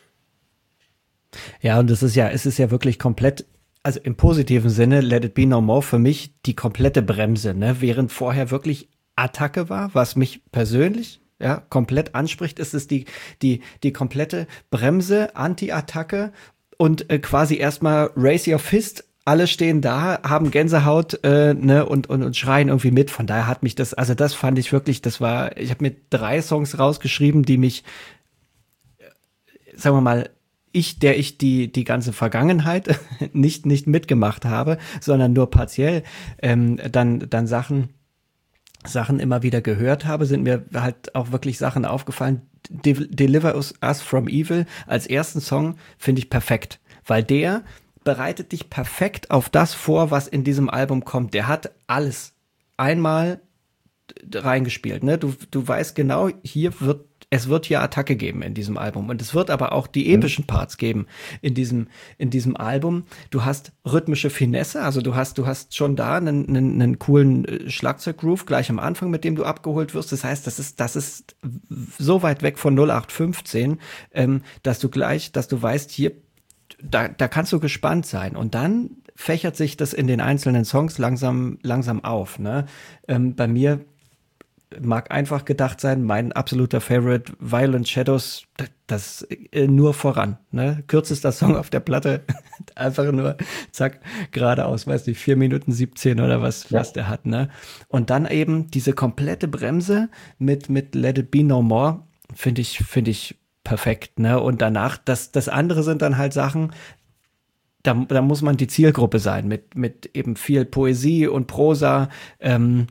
Ja, und es ist ja, es ist ja wirklich komplett, also im positiven Sinne, Let It Be No More für mich die komplette Bremse, ne? Während vorher wirklich Attacke war, was mich persönlich ja komplett anspricht, ist es die die die komplette Bremse, Anti-Attacke und äh, quasi erstmal Raise Your Fist. Alle stehen da, haben Gänsehaut äh, ne und, und und schreien irgendwie mit. Von daher hat mich das, also das fand ich wirklich, das war, ich habe mir drei Songs rausgeschrieben, die mich, sagen wir mal, ich, der ich die die ganze Vergangenheit nicht nicht mitgemacht habe, sondern nur partiell ähm, dann dann Sachen Sachen immer wieder gehört habe, sind mir halt auch wirklich Sachen aufgefallen. De- Deliver Us From Evil als ersten Song finde ich perfekt, weil der bereitet dich perfekt auf das vor, was in diesem Album kommt. Der hat alles einmal reingespielt, ne? Du, du weißt genau, hier wird es wird hier Attacke geben in diesem Album und es wird aber auch die epischen Parts geben in diesem in diesem Album. Du hast rhythmische Finesse, also du hast du hast schon da einen, einen, einen coolen Schlagzeuggroove gleich am Anfang, mit dem du abgeholt wirst. Das heißt, das ist das ist so weit weg von null acht fünfzehn, ähm, dass du gleich, dass du weißt, hier da da kannst du gespannt sein und dann fächert sich das in den einzelnen Songs langsam langsam auf. Ne? Ähm, bei mir mag einfach gedacht sein, mein absoluter Favorite, Violent Shadows, das äh, nur voran, ne? Kürzester Song auf der Platte, einfach nur, zack, geradeaus, weiß nicht, vier Minuten siebzehn oder was, ja. was der hat, ne? Und dann eben diese komplette Bremse mit, mit Let It Be No More, finde ich, finde ich perfekt, ne? Und danach, das, das andere sind dann halt Sachen, da, da muss man die Zielgruppe sein, mit, mit eben viel Poesie und Prosa, ähm,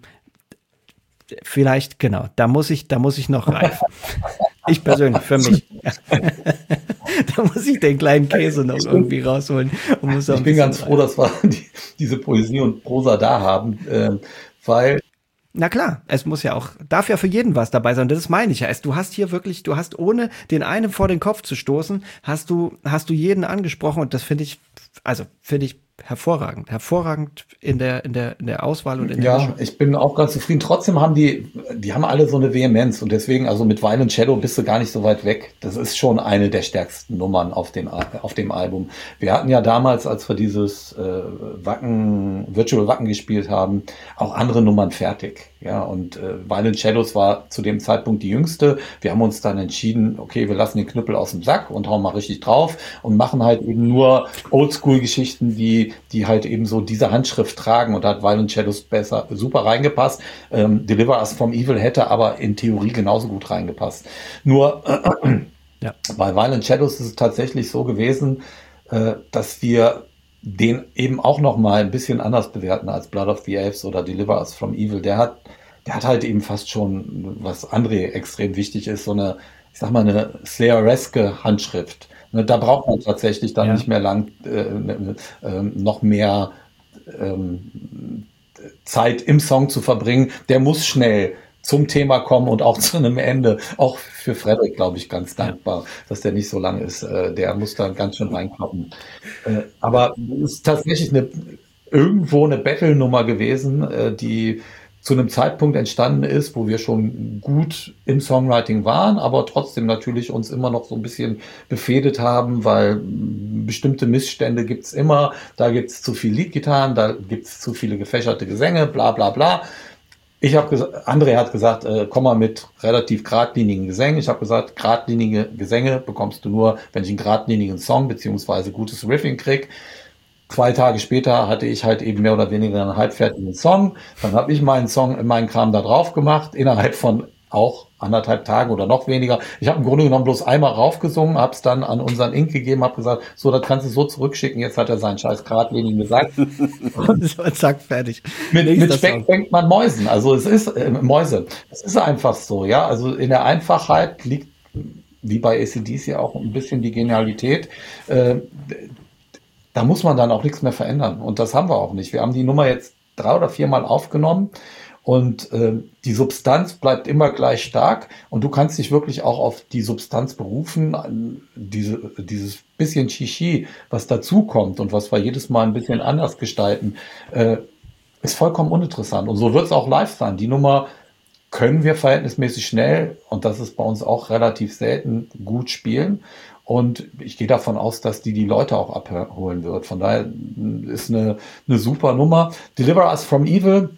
vielleicht, genau, da muss ich, da muss ich noch reifen. Ich persönlich, für mich. Da muss ich den kleinen Käse noch irgendwie rausholen. Und muss ich bin ganz froh, dass wir die, diese Poesie und Prosa da haben, äh, weil na klar, es muss ja auch, darf ja für jeden was dabei sein. Das meine ich ja. Du hast hier wirklich, du hast ohne den einen vor den Kopf zu stoßen, hast du, hast du jeden angesprochen und das finde ich, also finde ich hervorragend, hervorragend in der in der in der Auswahl und in der Ja, Mischung. Ich bin auch ganz zufrieden. Trotzdem haben die, die haben alle so eine Vehemenz und deswegen, also mit Violent Shadow bist du gar nicht so weit weg. Das ist schon eine der stärksten Nummern auf dem auf dem Album. Wir hatten ja damals, als wir dieses äh, Wacken Virtual Wacken gespielt haben, auch andere Nummern fertig. Ja, und äh, Violent Shadows war zu dem Zeitpunkt die jüngste. Wir haben uns dann entschieden, okay, wir lassen den Knüppel aus dem Sack und hauen mal richtig drauf und machen halt eben nur Oldschool-Geschichten, die die halt eben so diese Handschrift tragen und da hat Violent Shadows besser, super reingepasst. Ähm, Deliver Us From Evil hätte aber in Theorie genauso gut reingepasst. Nur äh, ja. Bei Violent Shadows ist es tatsächlich so gewesen, äh, dass wir den eben auch noch mal ein bisschen anders bewerten als Blood of the Elves oder Deliver Us From Evil. Der hat, der hat halt eben fast schon, was André extrem wichtig ist, so eine, ich sag mal, eine Slayer-eske Handschrift. Ne, da braucht man tatsächlich dann Ja. nicht mehr lang äh, äh, noch mehr ähm, Zeit im Song zu verbringen. Der muss schnell zum Thema kommen und auch zu einem Ende. Auch für Frederik, glaube ich, ganz Ja. dankbar, dass der nicht so lang ist. Äh, der muss da ganz schön reinkloppen. Äh, aber es ist tatsächlich eine, irgendwo eine Battle-Nummer gewesen, äh, die zu einem Zeitpunkt entstanden ist, wo wir schon gut im Songwriting waren, aber trotzdem natürlich uns immer noch so ein bisschen befehdet haben, weil mm, bestimmte Missstände gibt's immer. Da gibt's zu viel Leadgitarren, da gibt's zu viele gefächerte Gesänge, bla bla bla. Ich habe gesagt, André hat gesagt, äh, komm mal mit relativ geradlinigen Gesängen. Ich habe gesagt, geradlinige Gesänge bekommst du nur, wenn ich einen geradlinigen Song beziehungsweise gutes Riffing krieg. Zwei Tage später hatte ich halt eben mehr oder weniger einen halbfertigen Song. Dann habe ich meinen Song, meinen Kram da drauf gemacht, innerhalb von auch anderthalb Tagen oder noch weniger. Ich habe im Grunde genommen bloß einmal raufgesungen, habe es dann an unseren Ink gegeben, habe gesagt, so, das kannst du so zurückschicken. Jetzt hat er seinen scheiß geradlinigen gesagt. So, zack, fertig. Mit, mit Nächster Speck Song. fängt man Mäusen. Also es ist äh, Mäuse. Es ist einfach so, ja. Also in der Einfachheit liegt, wie bei A C D C, auch ein bisschen die Genialität. Äh, da muss man dann auch nichts mehr verändern. Und das haben wir auch nicht. Wir haben die Nummer jetzt drei oder viermal aufgenommen und äh, die Substanz bleibt immer gleich stark und du kannst dich wirklich auch auf die Substanz berufen, an diese, dieses bisschen Shishi, was dazukommt und was wir jedes Mal ein bisschen anders gestalten, äh, ist vollkommen uninteressant. Und so wird es auch live sein. Die Nummer können wir verhältnismäßig schnell, und das ist bei uns auch relativ selten, gut spielen. Und ich gehe davon aus, dass die die Leute auch abholen wird. Von daher ist eine, eine super Nummer. Deliver Us From Evil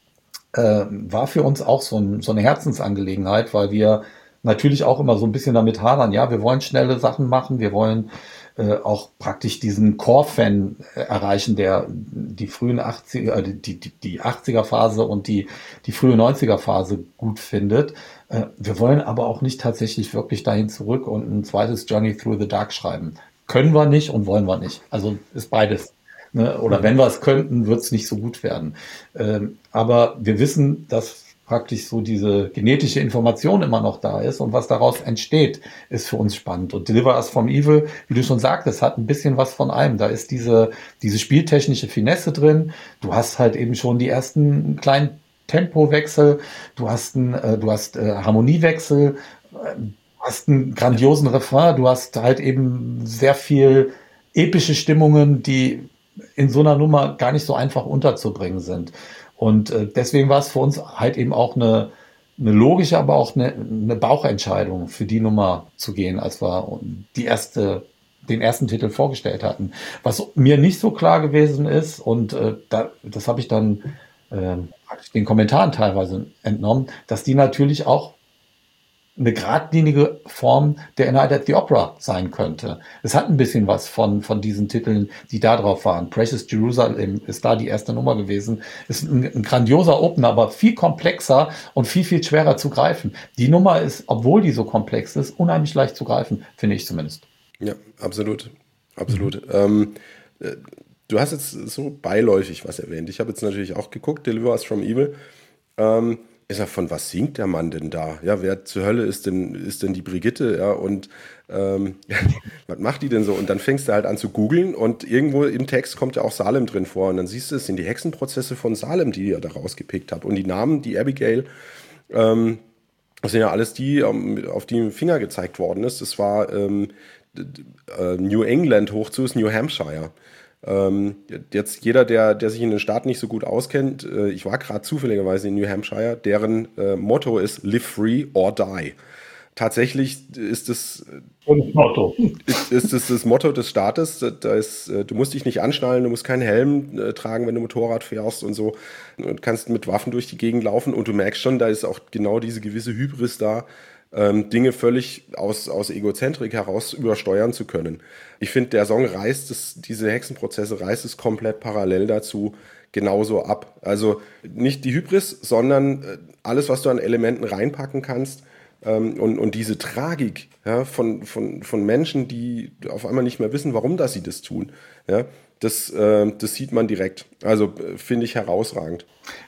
äh, war für uns auch so, ein, so eine Herzensangelegenheit, weil wir natürlich auch immer so ein bisschen damit hadern. Ja, wir wollen schnelle Sachen machen, wir wollen äh, auch praktisch diesen Core-Fan äh, erreichen, der die frühen achtziger, äh, die, die, die achtziger-Phase und die, die frühe neunziger-Phase gut findet. Äh, wir wollen aber auch nicht tatsächlich wirklich dahin zurück und ein zweites Journey Through the Dark schreiben. Können wir nicht und wollen wir nicht. Also ist beides. Ne? Oder wenn wir es könnten, wird es nicht so gut werden. Ähm, aber wir wissen, dass praktisch so diese genetische Information immer noch da ist und was daraus entsteht, ist für uns spannend. Und Deliver Us From Evil, wie du schon sagtest, hat ein bisschen was von allem. Da ist diese, diese spieltechnische Finesse drin. Du hast halt eben schon die ersten kleinen Tempowechsel, du hast einen, äh, du hast äh, Harmoniewechsel, äh, du hast einen grandiosen Refrain, du hast halt eben sehr viel epische Stimmungen, die in so einer Nummer gar nicht so einfach unterzubringen sind. Und äh, deswegen war es für uns halt eben auch eine, eine logische, aber auch eine, eine Bauchentscheidung, für die Nummer zu gehen, als wir die erste, den ersten Titel vorgestellt hatten. Was mir nicht so klar gewesen ist, und äh, da, das habe ich dann äh, den Kommentaren teilweise entnommen, dass die natürlich auch eine geradlinige Form der Night at the Opera sein könnte. Es hat ein bisschen was von, von diesen Titeln, die da drauf waren. Precious Jerusalem ist da die erste Nummer gewesen. Ist ein, ein grandioser Opener, aber viel komplexer und viel, viel schwerer zu greifen. Die Nummer ist, obwohl die so komplex ist, unheimlich leicht zu greifen, finde ich zumindest. Ja, absolut. Absolut. Mhm. Ähm, äh, du hast jetzt so beiläufig was erwähnt. Ich habe jetzt natürlich auch geguckt, Deliver Us From Evil. Ähm, Ich sag, von was singt der Mann denn da? Ja, wer zur Hölle ist denn, ist denn die Brigitte? Ja, und ähm, was macht die denn so? Und dann fängst du halt an zu googeln und irgendwo im Text kommt ja auch Salem drin vor. Und dann siehst du, es sind die Hexenprozesse von Salem, die ihr da rausgepickt habt. Und die Namen, die Abigail, ähm, das sind ja alles die, auf die ein Finger gezeigt worden ist. Das war ähm, New England hoch zu ist New Hampshire. Ähm, jetzt jeder, der, der sich in den Staaten nicht so gut auskennt, äh, ich war gerade zufälligerweise in New Hampshire, deren äh, Motto ist Live free or die. Tatsächlich ist es Und Motto. ist, ist es das Motto des Staates. Da ist, du musst dich nicht anschnallen, du musst keinen Helm äh, tragen, wenn du Motorrad fährst und so. Und kannst mit Waffen durch die Gegend laufen und du merkst schon, da ist auch genau diese gewisse Hybris da, Ähm, Dinge völlig aus, aus Egozentrik heraus übersteuern zu können. Ich finde, der Song reißt es, diese Hexenprozesse reißt es komplett parallel dazu genauso ab. Also nicht die Hybris, sondern äh, alles, was du an Elementen reinpacken kannst ähm, und, und diese Tragik ja, von, von, von Menschen, die auf einmal nicht mehr wissen, warum dass sie das tun. Ja, das, äh, das sieht man direkt. Also äh, finde ich herausragend. Ja,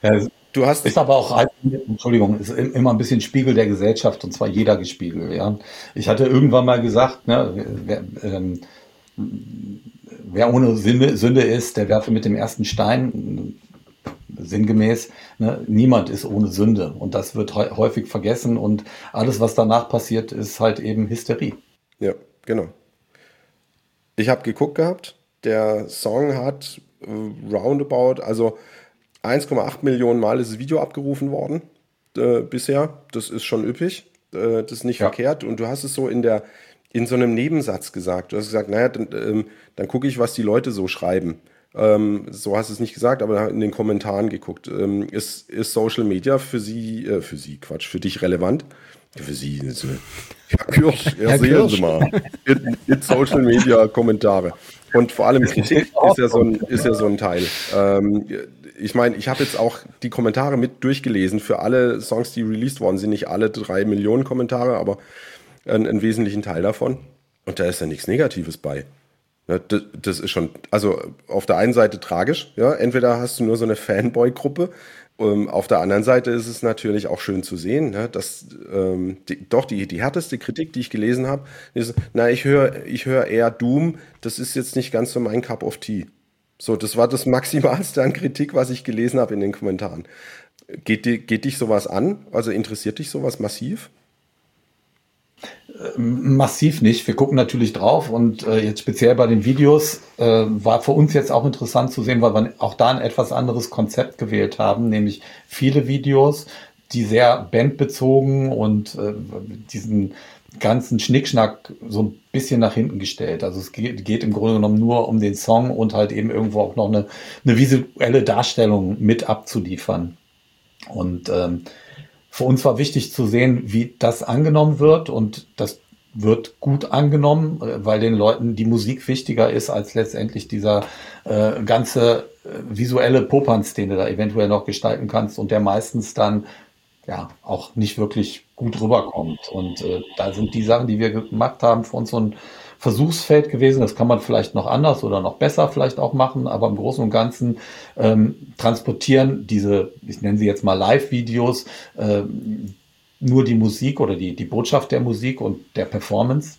Du hast Ist aber auch, Entschuldigung, ist immer ein bisschen Spiegel der Gesellschaft und zwar jeder gespiegelt. Ja. Ich hatte irgendwann mal gesagt, ne, wer, ähm, wer ohne Sünde, Sünde ist, der werfe mit dem ersten Stein. Sinngemäß, ne, niemand ist ohne Sünde und das wird häufig vergessen und alles, was danach passiert, ist halt eben Hysterie. Ja, genau. Ich habe geguckt gehabt, der Song hat äh, roundabout, also eins Komma acht Millionen Mal ist das Video abgerufen worden äh, bisher. Das ist schon üppig, äh, das ist nicht Ja. verkehrt und du hast es so in der in so einem Nebensatz gesagt. Du hast gesagt, naja, dann, ähm, dann gucke ich, was die Leute so schreiben. Ähm, so hast du es nicht gesagt, aber in den Kommentaren geguckt. Ähm, ist, ist Social Media für Sie, äh, für Sie, Quatsch, für dich relevant? Für Sie, ist, äh, Herr Kirsch, Herr erzählen Kirsch. Sie mal. In, in Social Media Kommentare. Und vor allem Kritik ist ja so ein, ist ja so ein Teil. Ähm, ich meine, ich habe jetzt auch die Kommentare mit durchgelesen für alle Songs, die released worden sind. Nicht alle drei Millionen Kommentare, aber einen, einen wesentlichen Teil davon. Und da ist ja nichts Negatives bei. Ja, das, das ist schon, also auf der einen Seite tragisch, ja, entweder hast du nur so eine Fanboy-Gruppe, ähm, auf der anderen Seite ist es natürlich auch schön zu sehen, ne, dass ähm, die, doch die, die härteste Kritik, die ich gelesen habe, ist, na, ich höre ich höre eher Doom, das ist jetzt nicht ganz so mein Cup of Tea. So, das war das Maximalste an Kritik, was ich gelesen habe in den Kommentaren. Geht, die, geht dich sowas an? Also interessiert dich sowas massiv? Massiv nicht. Wir gucken natürlich drauf und äh, jetzt speziell bei den Videos äh, war für uns jetzt auch interessant zu sehen, weil wir auch da ein etwas anderes Konzept gewählt haben, nämlich viele Videos, die sehr bandbezogen und äh, diesen ganzen Schnickschnack so ein bisschen nach hinten gestellt. Also es geht, geht im Grunde genommen nur um den Song und halt eben irgendwo auch noch eine, eine visuelle Darstellung mit abzuliefern. Und ähm, für uns war wichtig zu sehen, wie das angenommen wird und das wird gut angenommen, weil den Leuten die Musik wichtiger ist als letztendlich dieser äh, ganze äh, visuelle Popanz, den du da eventuell noch gestalten kannst und der meistens dann ja auch nicht wirklich gut rüberkommt. Und äh, da sind die Sachen, die wir gemacht haben, für uns so ein Versuchsfeld gewesen. Das kann man vielleicht noch anders oder noch besser vielleicht auch machen, aber im Großen und Ganzen ähm, transportieren diese, ich nenne sie jetzt mal Live-Videos, ähm, nur die Musik oder die, die Botschaft der Musik und der Performance.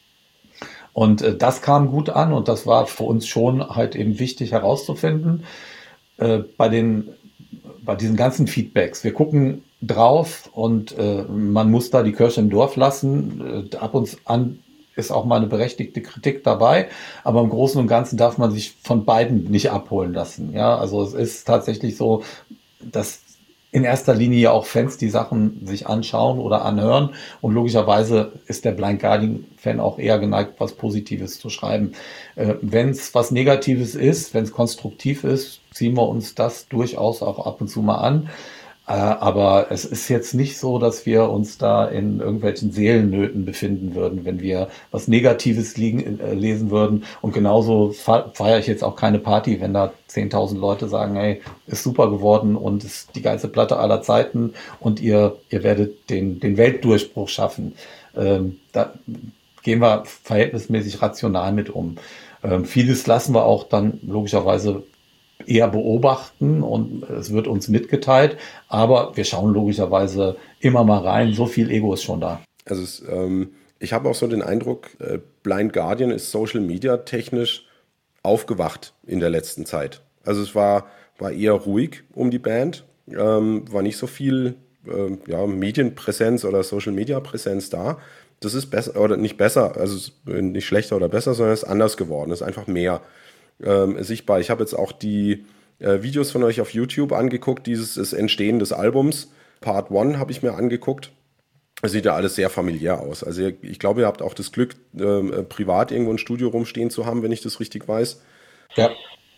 Und äh, das kam gut an und das war für uns schon halt eben wichtig herauszufinden. Äh, bei den, bei diesen ganzen Feedbacks. Wir gucken drauf und äh, man muss da die Kirche im Dorf lassen. Äh, ab und an ist auch mal eine berechtigte Kritik dabei, aber im Großen und Ganzen darf man sich von beiden nicht abholen lassen. Ja, also es ist tatsächlich so, dass in erster Linie ja auch Fans die Sachen sich anschauen oder anhören und logischerweise ist der Blind Guardian-Fan auch eher geneigt, was Positives zu schreiben. Äh, wenn es was Negatives ist, wenn es konstruktiv ist, ziehen wir uns das durchaus auch ab und zu mal an. Äh, aber es ist jetzt nicht so, dass wir uns da in irgendwelchen Seelennöten befinden würden, wenn wir was Negatives liegen, äh, lesen würden. Und genauso feiere ich jetzt auch keine Party, wenn da zehntausend Leute sagen, hey, ist super geworden und ist die geilste Platte aller Zeiten und ihr, ihr werdet den, den Weltdurchbruch schaffen. Ähm, da gehen wir verhältnismäßig rational mit um. Ähm, vieles lassen wir auch dann logischerweise eher beobachten und es wird uns mitgeteilt, aber wir schauen logischerweise immer mal rein, so viel Ego ist schon da. Also es, ähm, ich habe auch so den Eindruck, äh, Blind Guardian ist Social Media technisch aufgewacht in der letzten Zeit. Also es war, war eher ruhig um die Band, ähm, war nicht so viel ähm, ja, Medienpräsenz oder Social Media Präsenz da. Das ist besser, oder nicht besser, also nicht schlechter oder besser, sondern es ist anders geworden, es ist einfach mehr ähm, sichtbar. Ich habe jetzt auch die äh, Videos von euch auf YouTube angeguckt, dieses das Entstehen des Albums. Part eins habe ich mir angeguckt. Es sieht ja alles sehr familiär aus. Also ihr, ich glaube, ihr habt auch das Glück, äh, privat irgendwo ein Studio rumstehen zu haben, wenn ich das richtig weiß. Ja.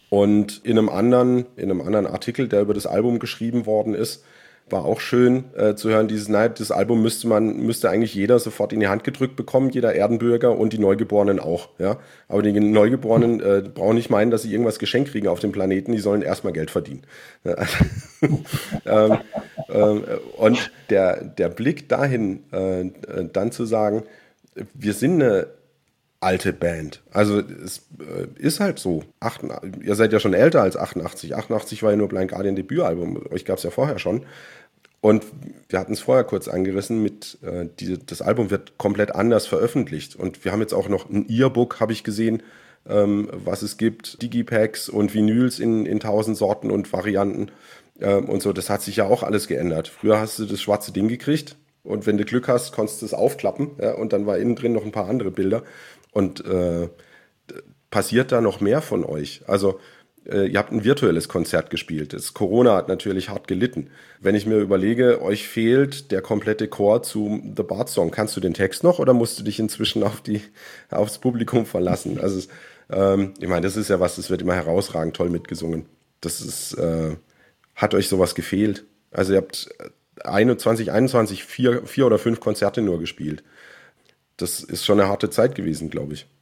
Und in einem anderen, in einem anderen Artikel, der über das Album geschrieben worden ist, war auch schön äh, zu hören, dieses, nein, das Album müsste man, müsste eigentlich jeder sofort in die Hand gedrückt bekommen, jeder Erdenbürger und die Neugeborenen auch, ja. Aber die Neugeborenen äh, brauchen nicht meinen, dass sie irgendwas geschenkt kriegen auf dem Planeten, die sollen erstmal Geld verdienen. ähm, ähm, und der, der Blick dahin, äh, dann zu sagen, wir sind eine alte Band. Also es äh, ist halt so. Acht, ihr seid ja schon älter als achtundachtzig. achtundachtzig war ja nur Blind Guardian Debütalbum. Euch gab es ja vorher schon. Und wir hatten es vorher kurz angerissen mit, äh, die, das Album wird komplett anders veröffentlicht. Und wir haben jetzt auch noch ein Earbook, habe ich gesehen, ähm, was es gibt. Digipacks und Vinyls in, in tausend Sorten und Varianten. Ähm, und so, das hat sich ja auch alles geändert. Früher hast du das schwarze Ding gekriegt. Und wenn du Glück hast, konntest du es aufklappen. Ja, und dann war innen drin noch ein paar andere Bilder. Und äh, passiert da noch mehr von euch? Also äh, ihr habt ein virtuelles Konzert gespielt. Das Corona hat natürlich hart gelitten. Wenn ich mir überlege, euch fehlt der komplette Chor zu The Bart Song. Kannst du den Text noch oder musst du dich inzwischen auf die, aufs Publikum verlassen? Also es, ähm, ich meine, das ist ja was, das wird immer herausragend toll mitgesungen. Das ist, äh, hat euch sowas gefehlt? Also ihr habt zwanzig einundzwanzig vier, vier oder fünf Konzerte nur gespielt. Das ist schon eine harte Zeit gewesen, glaube ich.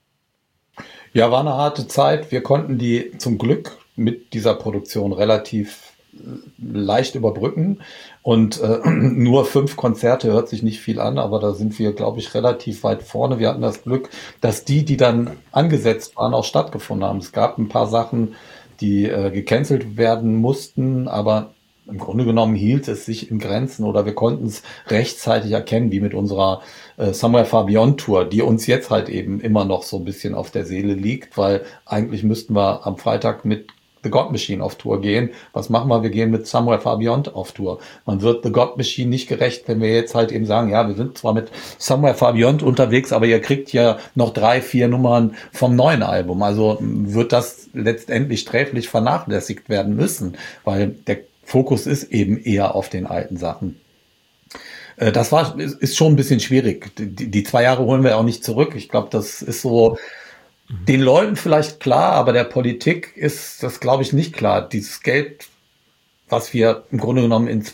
Ja, war eine harte Zeit. Wir konnten die zum Glück mit dieser Produktion relativ leicht überbrücken. Und äh, nur fünf Konzerte hört sich nicht viel an, aber da sind wir, glaube ich, relativ weit vorne. Wir hatten das Glück, dass die, die dann angesetzt waren, auch stattgefunden haben. Es gab ein paar Sachen, die äh, gecancelt werden mussten, aber im Grunde genommen hielt es sich in Grenzen oder wir konnten es rechtzeitig erkennen, wie mit unserer äh, Somewhere Far Beyond Tour, die uns jetzt halt eben immer noch so ein bisschen auf der Seele liegt, weil eigentlich müssten wir am Freitag mit The God Machine auf Tour gehen. Was machen wir? Wir gehen mit Somewhere Far Beyond auf Tour. Man wird The God Machine nicht gerecht, wenn wir jetzt halt eben sagen, ja, wir sind zwar mit Somewhere Far Beyond unterwegs, aber ihr kriegt ja noch drei, vier Nummern vom neuen Album. Also wird das letztendlich sträflich vernachlässigt werden müssen, weil der Fokus ist eben eher auf den alten Sachen. Das war, ist schon ein bisschen schwierig. Die, die zwei Jahre holen wir auch nicht zurück. Ich glaube, das ist so den Leuten vielleicht klar, aber der Politik ist das, glaube ich, nicht klar. Dieses Geld, was wir im Grunde genommen in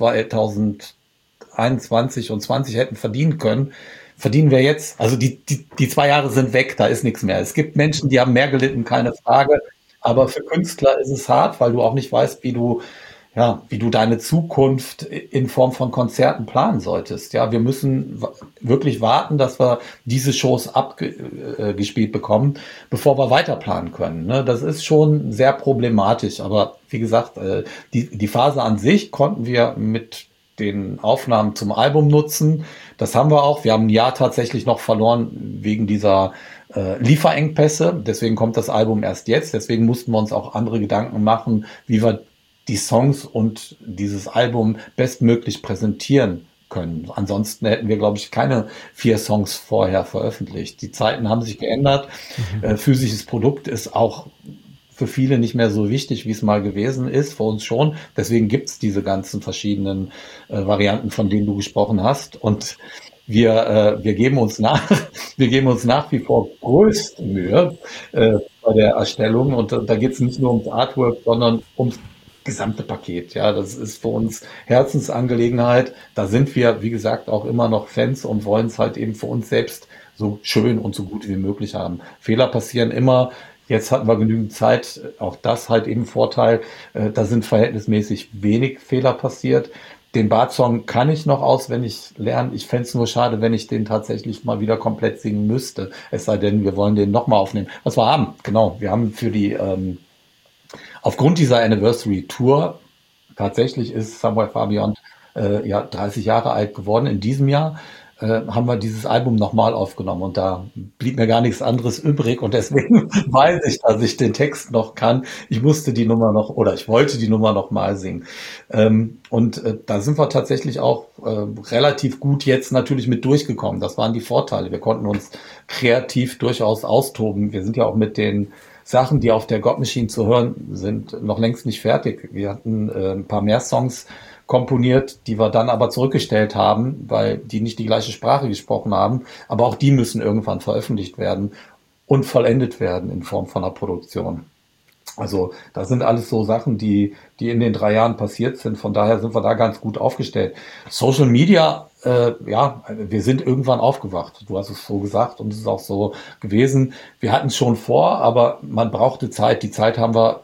zweitausendeinundzwanzig und zwanzig hätten verdienen können, verdienen wir jetzt. Also die, die, die zwei Jahre sind weg, da ist nichts mehr. Es gibt Menschen, die haben mehr gelitten, keine Frage. Aber für Künstler ist es hart, weil du auch nicht weißt, wie du ja, wie du deine Zukunft in Form von Konzerten planen solltest. Ja, wir müssen wirklich warten, dass wir diese Shows abgespielt bekommen, bevor wir weiter planen können. Ne? Das ist schon sehr problematisch. Aber wie gesagt, die, die Phase an sich konnten wir mit den Aufnahmen zum Album nutzen. Das haben wir auch. Wir haben ein Jahr tatsächlich noch verloren wegen dieser äh, Lieferengpässe. Deswegen kommt das Album erst jetzt. Deswegen mussten wir uns auch andere Gedanken machen, wie wir die Songs und dieses Album bestmöglich präsentieren können. Ansonsten hätten wir, glaube ich, keine vier Songs vorher veröffentlicht. Die Zeiten haben sich geändert. Mhm. Äh, physisches Produkt ist auch für viele nicht mehr so wichtig, wie es mal gewesen ist, für uns schon. Deswegen gibt es diese ganzen verschiedenen äh, Varianten, von denen du gesprochen hast. Und wir, äh, wir geben uns nach, wir geben uns nach wie vor größte Mühe äh, bei der Erstellung. Und äh, da geht es nicht nur ums Artwork, sondern ums gesamte Paket. Ja, das ist für uns Herzensangelegenheit. Da sind wir, wie gesagt, auch immer noch Fans und wollen es halt eben für uns selbst so schön und so gut wie möglich haben. Fehler passieren immer. Jetzt hatten wir genügend Zeit. Auch das halt eben Vorteil. Da sind verhältnismäßig wenig Fehler passiert. Den Bart-Song kann ich noch auswendig lernen. Ich fände es nur schade, wenn ich den tatsächlich mal wieder komplett singen müsste. Es sei denn, wir wollen den nochmal aufnehmen. Was wir haben, genau. Wir haben für die ähm, Aufgrund dieser Anniversary Tour, tatsächlich ist Somewhere Far Beyond äh, ja dreißig Jahre alt geworden in diesem Jahr, äh, haben wir dieses Album nochmal aufgenommen und da blieb mir gar nichts anderes übrig und deswegen weiß ich, dass ich den Text noch kann. Ich musste die Nummer noch oder ich wollte die Nummer noch mal singen. Ähm, und äh, da sind wir tatsächlich auch äh, relativ gut jetzt natürlich mit durchgekommen. Das waren die Vorteile. Wir konnten uns kreativ durchaus austoben. Wir sind ja auch mit den Sachen, die auf der God Machine zu hören sind, noch längst nicht fertig. Wir hatten äh, ein paar mehr Songs komponiert, die wir dann aber zurückgestellt haben, weil die nicht die gleiche Sprache gesprochen haben. Aber auch die müssen irgendwann veröffentlicht werden und vollendet werden in Form von einer Produktion. Also das sind alles so Sachen, die die in den drei Jahren passiert sind. Von daher sind wir da ganz gut aufgestellt. Social Media, äh, ja, wir sind irgendwann aufgewacht. Du hast es so gesagt und es ist auch so gewesen. Wir hatten es schon vor, aber man brauchte Zeit. Die Zeit haben wir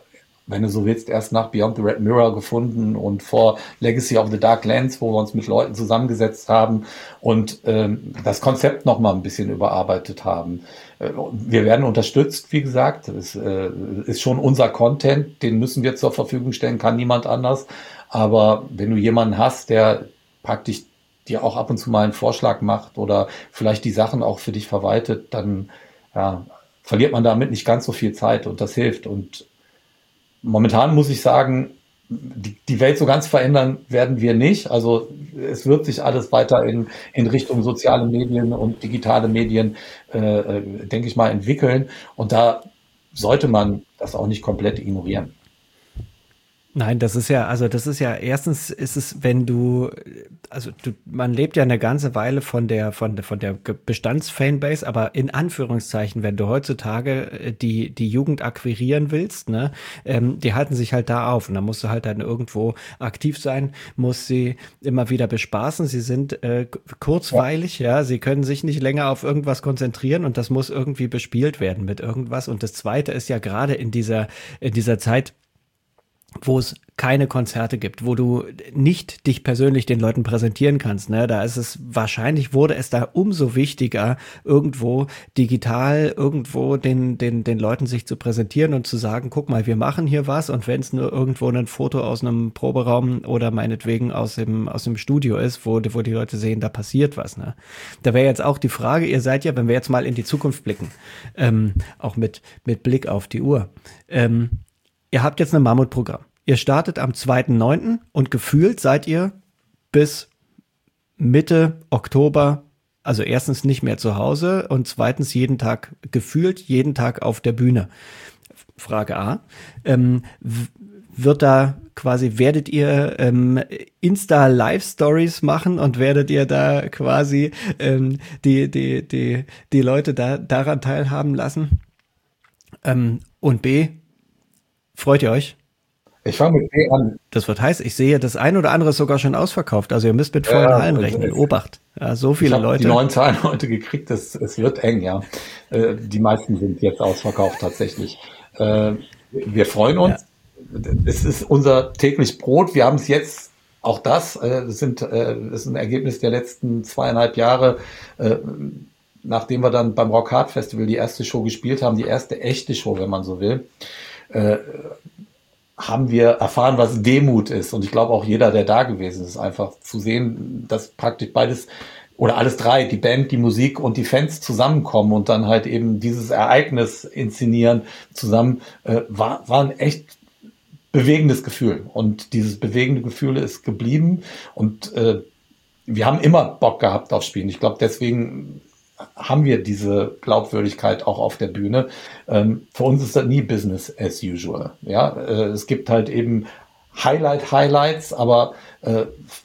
wenn du so willst, erst nach Beyond the Red Mirror gefunden und vor Legacy of the Dark Lands, wo wir uns mit Leuten zusammengesetzt haben und ähm, das Konzept noch mal ein bisschen überarbeitet haben. Äh, wir werden unterstützt, wie gesagt. Es äh, ist schon unser Content, den müssen wir zur Verfügung stellen, kann niemand anders. Aber wenn du jemanden hast, der praktisch dir auch ab und zu mal einen Vorschlag macht oder vielleicht die Sachen auch für dich verwaltet, dann ja, verliert man damit nicht ganz so viel Zeit und das hilft. Und momentan muss ich sagen, die, die Welt so ganz verändern werden wir nicht. Also es wird sich alles weiter in, in Richtung soziale Medien und digitale Medien, äh, denke ich mal, entwickeln. Und da sollte man das auch nicht komplett ignorieren. Nein, das ist ja, also das ist ja, erstens ist es, wenn du, also du, man lebt ja eine ganze Weile von der, von der, von der Bestandsfanbase, aber in Anführungszeichen, wenn du heutzutage die, die Jugend akquirieren willst, ne, ähm, die halten sich halt da auf und dann musst du halt dann irgendwo aktiv sein, musst sie immer wieder bespaßen, sie sind äh, kurzweilig, ja. ja, sie können sich nicht länger auf irgendwas konzentrieren und das muss irgendwie bespielt werden mit irgendwas und das Zweite ist ja gerade in dieser, in dieser Zeit, wo es keine Konzerte gibt, wo du nicht dich persönlich den Leuten präsentieren kannst, ne, da ist es, wahrscheinlich wurde es da umso wichtiger, irgendwo digital, irgendwo den, den, den Leuten sich zu präsentieren und zu sagen, guck mal, wir machen hier was und wenn es nur irgendwo ein Foto aus einem Proberaum oder meinetwegen aus dem, aus dem Studio ist, wo, wo die Leute sehen, da passiert was, ne. Da wäre jetzt auch die Frage, ihr seid ja, wenn wir jetzt mal in die Zukunft blicken, ähm, auch mit, mit Blick auf die Uhr, ähm, ihr habt jetzt ein Mammutprogramm. Ihr startet am zweiten neunten und gefühlt seid ihr bis Mitte Oktober, also erstens nicht mehr zu Hause und zweitens jeden Tag, gefühlt jeden Tag auf der Bühne. Frage A. Ähm, wird da quasi, werdet ihr ähm, Insta-Live-Stories machen und werdet ihr da quasi ähm, die, die, die, die Leute da daran teilhaben lassen? Ähm, und B, freut ihr euch? Ich fange mit B an. Das wird heiß. Ich sehe, das ein oder andere ist sogar schon ausverkauft. Also ihr müsst mit vollen Ja, Hallen rechnen. Obacht. Ja, so viele ich habe Leute. die neuen Zahlen heute gekriegt. Es, es wird eng, ja. Äh, die meisten sind jetzt ausverkauft tatsächlich. Äh, wir freuen uns. Ja. Es ist unser täglich Brot. Wir haben es jetzt, auch das, äh, das, sind, äh, das ist ein Ergebnis der letzten zweieinhalb Jahre, äh, nachdem wir dann beim Rock Hard Festival die erste Show gespielt haben, die erste echte Show, wenn man so will, äh, haben wir erfahren, was Demut ist. Und ich glaube auch jeder, der da gewesen ist, einfach zu sehen, dass praktisch beides oder alles drei, die Band, die Musik und die Fans zusammenkommen und dann halt eben dieses Ereignis inszenieren zusammen, äh, war, war ein echt bewegendes Gefühl. Und dieses bewegende Gefühl ist geblieben und äh, wir haben immer Bock gehabt auf Spielen. Ich glaube, deswegen haben wir diese Glaubwürdigkeit auch auf der Bühne. Ähm, für uns ist das nie Business as usual. Ja, äh, es gibt halt eben Highlight-Highlights, aber äh,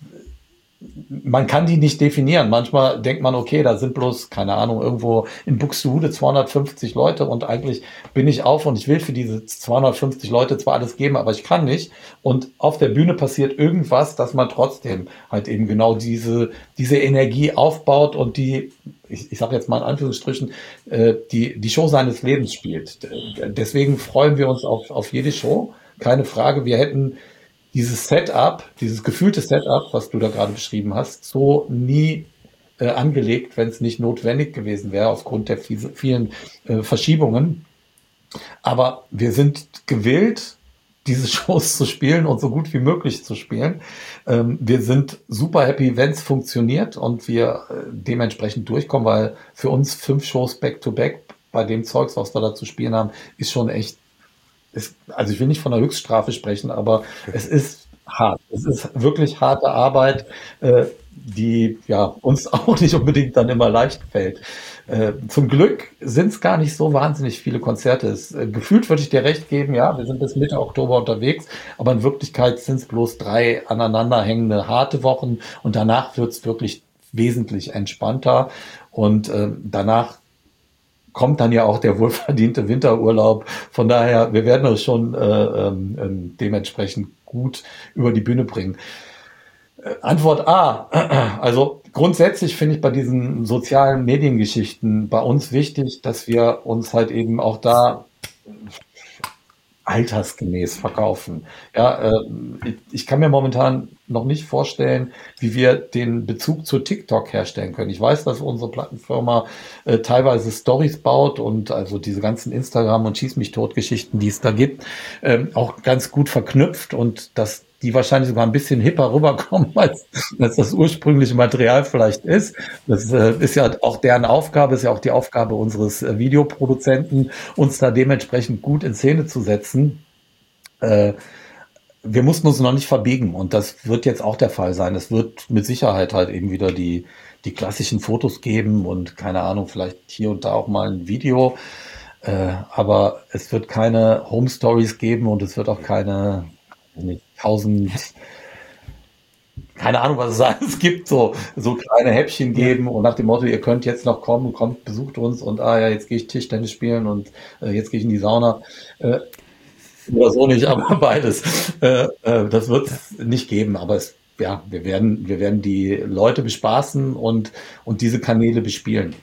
man kann die nicht definieren. Manchmal denkt man, okay, da sind bloß, keine Ahnung, irgendwo in Buxtehude zweihundertfünfzig Leute und eigentlich bin ich auf und ich will für diese zweihundertfünfzig Leute zwar alles geben, aber ich kann nicht. Und auf der Bühne passiert irgendwas, dass man trotzdem halt eben genau diese, diese Energie aufbaut und die, ich, ich sage jetzt mal in Anführungsstrichen, äh, die, die Show seines Lebens spielt. Deswegen freuen wir uns auf, auf jede Show. Keine Frage. Wir hätten dieses Setup, dieses gefühlte Setup, was du da gerade beschrieben hast, so nie äh, angelegt, wenn es nicht notwendig gewesen wäre, aufgrund der viel, vielen äh, Verschiebungen. Aber wir sind gewillt, diese Shows zu spielen und so gut wie möglich zu spielen. Ähm, wir sind super happy, wenn es funktioniert und wir äh, dementsprechend durchkommen, weil für uns fünf Shows back-to-back bei dem Zeugs, was wir da zu spielen haben, ist schon echt. Ist, also ich will nicht von der Höchststrafe sprechen, aber es ist hart. Es ist wirklich harte Arbeit, äh, die ja uns auch nicht unbedingt dann immer leicht fällt. Äh, zum Glück sind es gar nicht so wahnsinnig viele Konzerte. Es, äh, gefühlt würde ich dir recht geben, ja, wir sind bis Mitte Oktober unterwegs, aber in Wirklichkeit sind es bloß drei aneinanderhängende harte Wochen und danach wird es wirklich wesentlich entspannter und äh, danach kommt dann ja auch der wohlverdiente Winterurlaub. Von daher, wir werden uns schon äh, ähm, dementsprechend gut über die Bühne bringen. Äh, Antwort A. Also grundsätzlich finde ich bei diesen sozialen Mediengeschichten bei uns wichtig, dass wir uns halt eben auch da altersgemäß verkaufen. Ja, äh, ich, ich kann mir momentan noch nicht vorstellen, wie wir den Bezug zu TikTok herstellen können. Ich weiß, dass unsere Plattenfirma äh, teilweise Stories baut und also diese ganzen Instagram- und Schieß mich tot Geschichten, die es da gibt, ähm, auch ganz gut verknüpft und dass die wahrscheinlich sogar ein bisschen hipper rüberkommen, als, als das ursprüngliche Material vielleicht ist. Das äh, ist ja auch deren Aufgabe, ist ja auch die Aufgabe unseres äh, Videoproduzenten, uns da dementsprechend gut in Szene zu setzen. Äh, wir mussten uns noch nicht verbiegen und das wird jetzt auch der Fall sein. Es wird mit Sicherheit halt eben wieder die, die klassischen Fotos geben und keine Ahnung, vielleicht hier und da auch mal ein Video. Äh, aber es wird keine Home Stories geben und es wird auch keine nicht, tausend, keine Ahnung, was es alles gibt, so, so kleine Häppchen geben und nach dem Motto, ihr könnt jetzt noch kommen, kommt, besucht uns und ah ja, jetzt gehe ich Tischtennis spielen und äh, jetzt gehe ich in die Sauna. Äh, oder so nicht, aber beides. Äh, äh, das wird es nicht geben, aber es, ja, wir werden, wir werden die Leute bespaßen und, und diese Kanäle bespielen.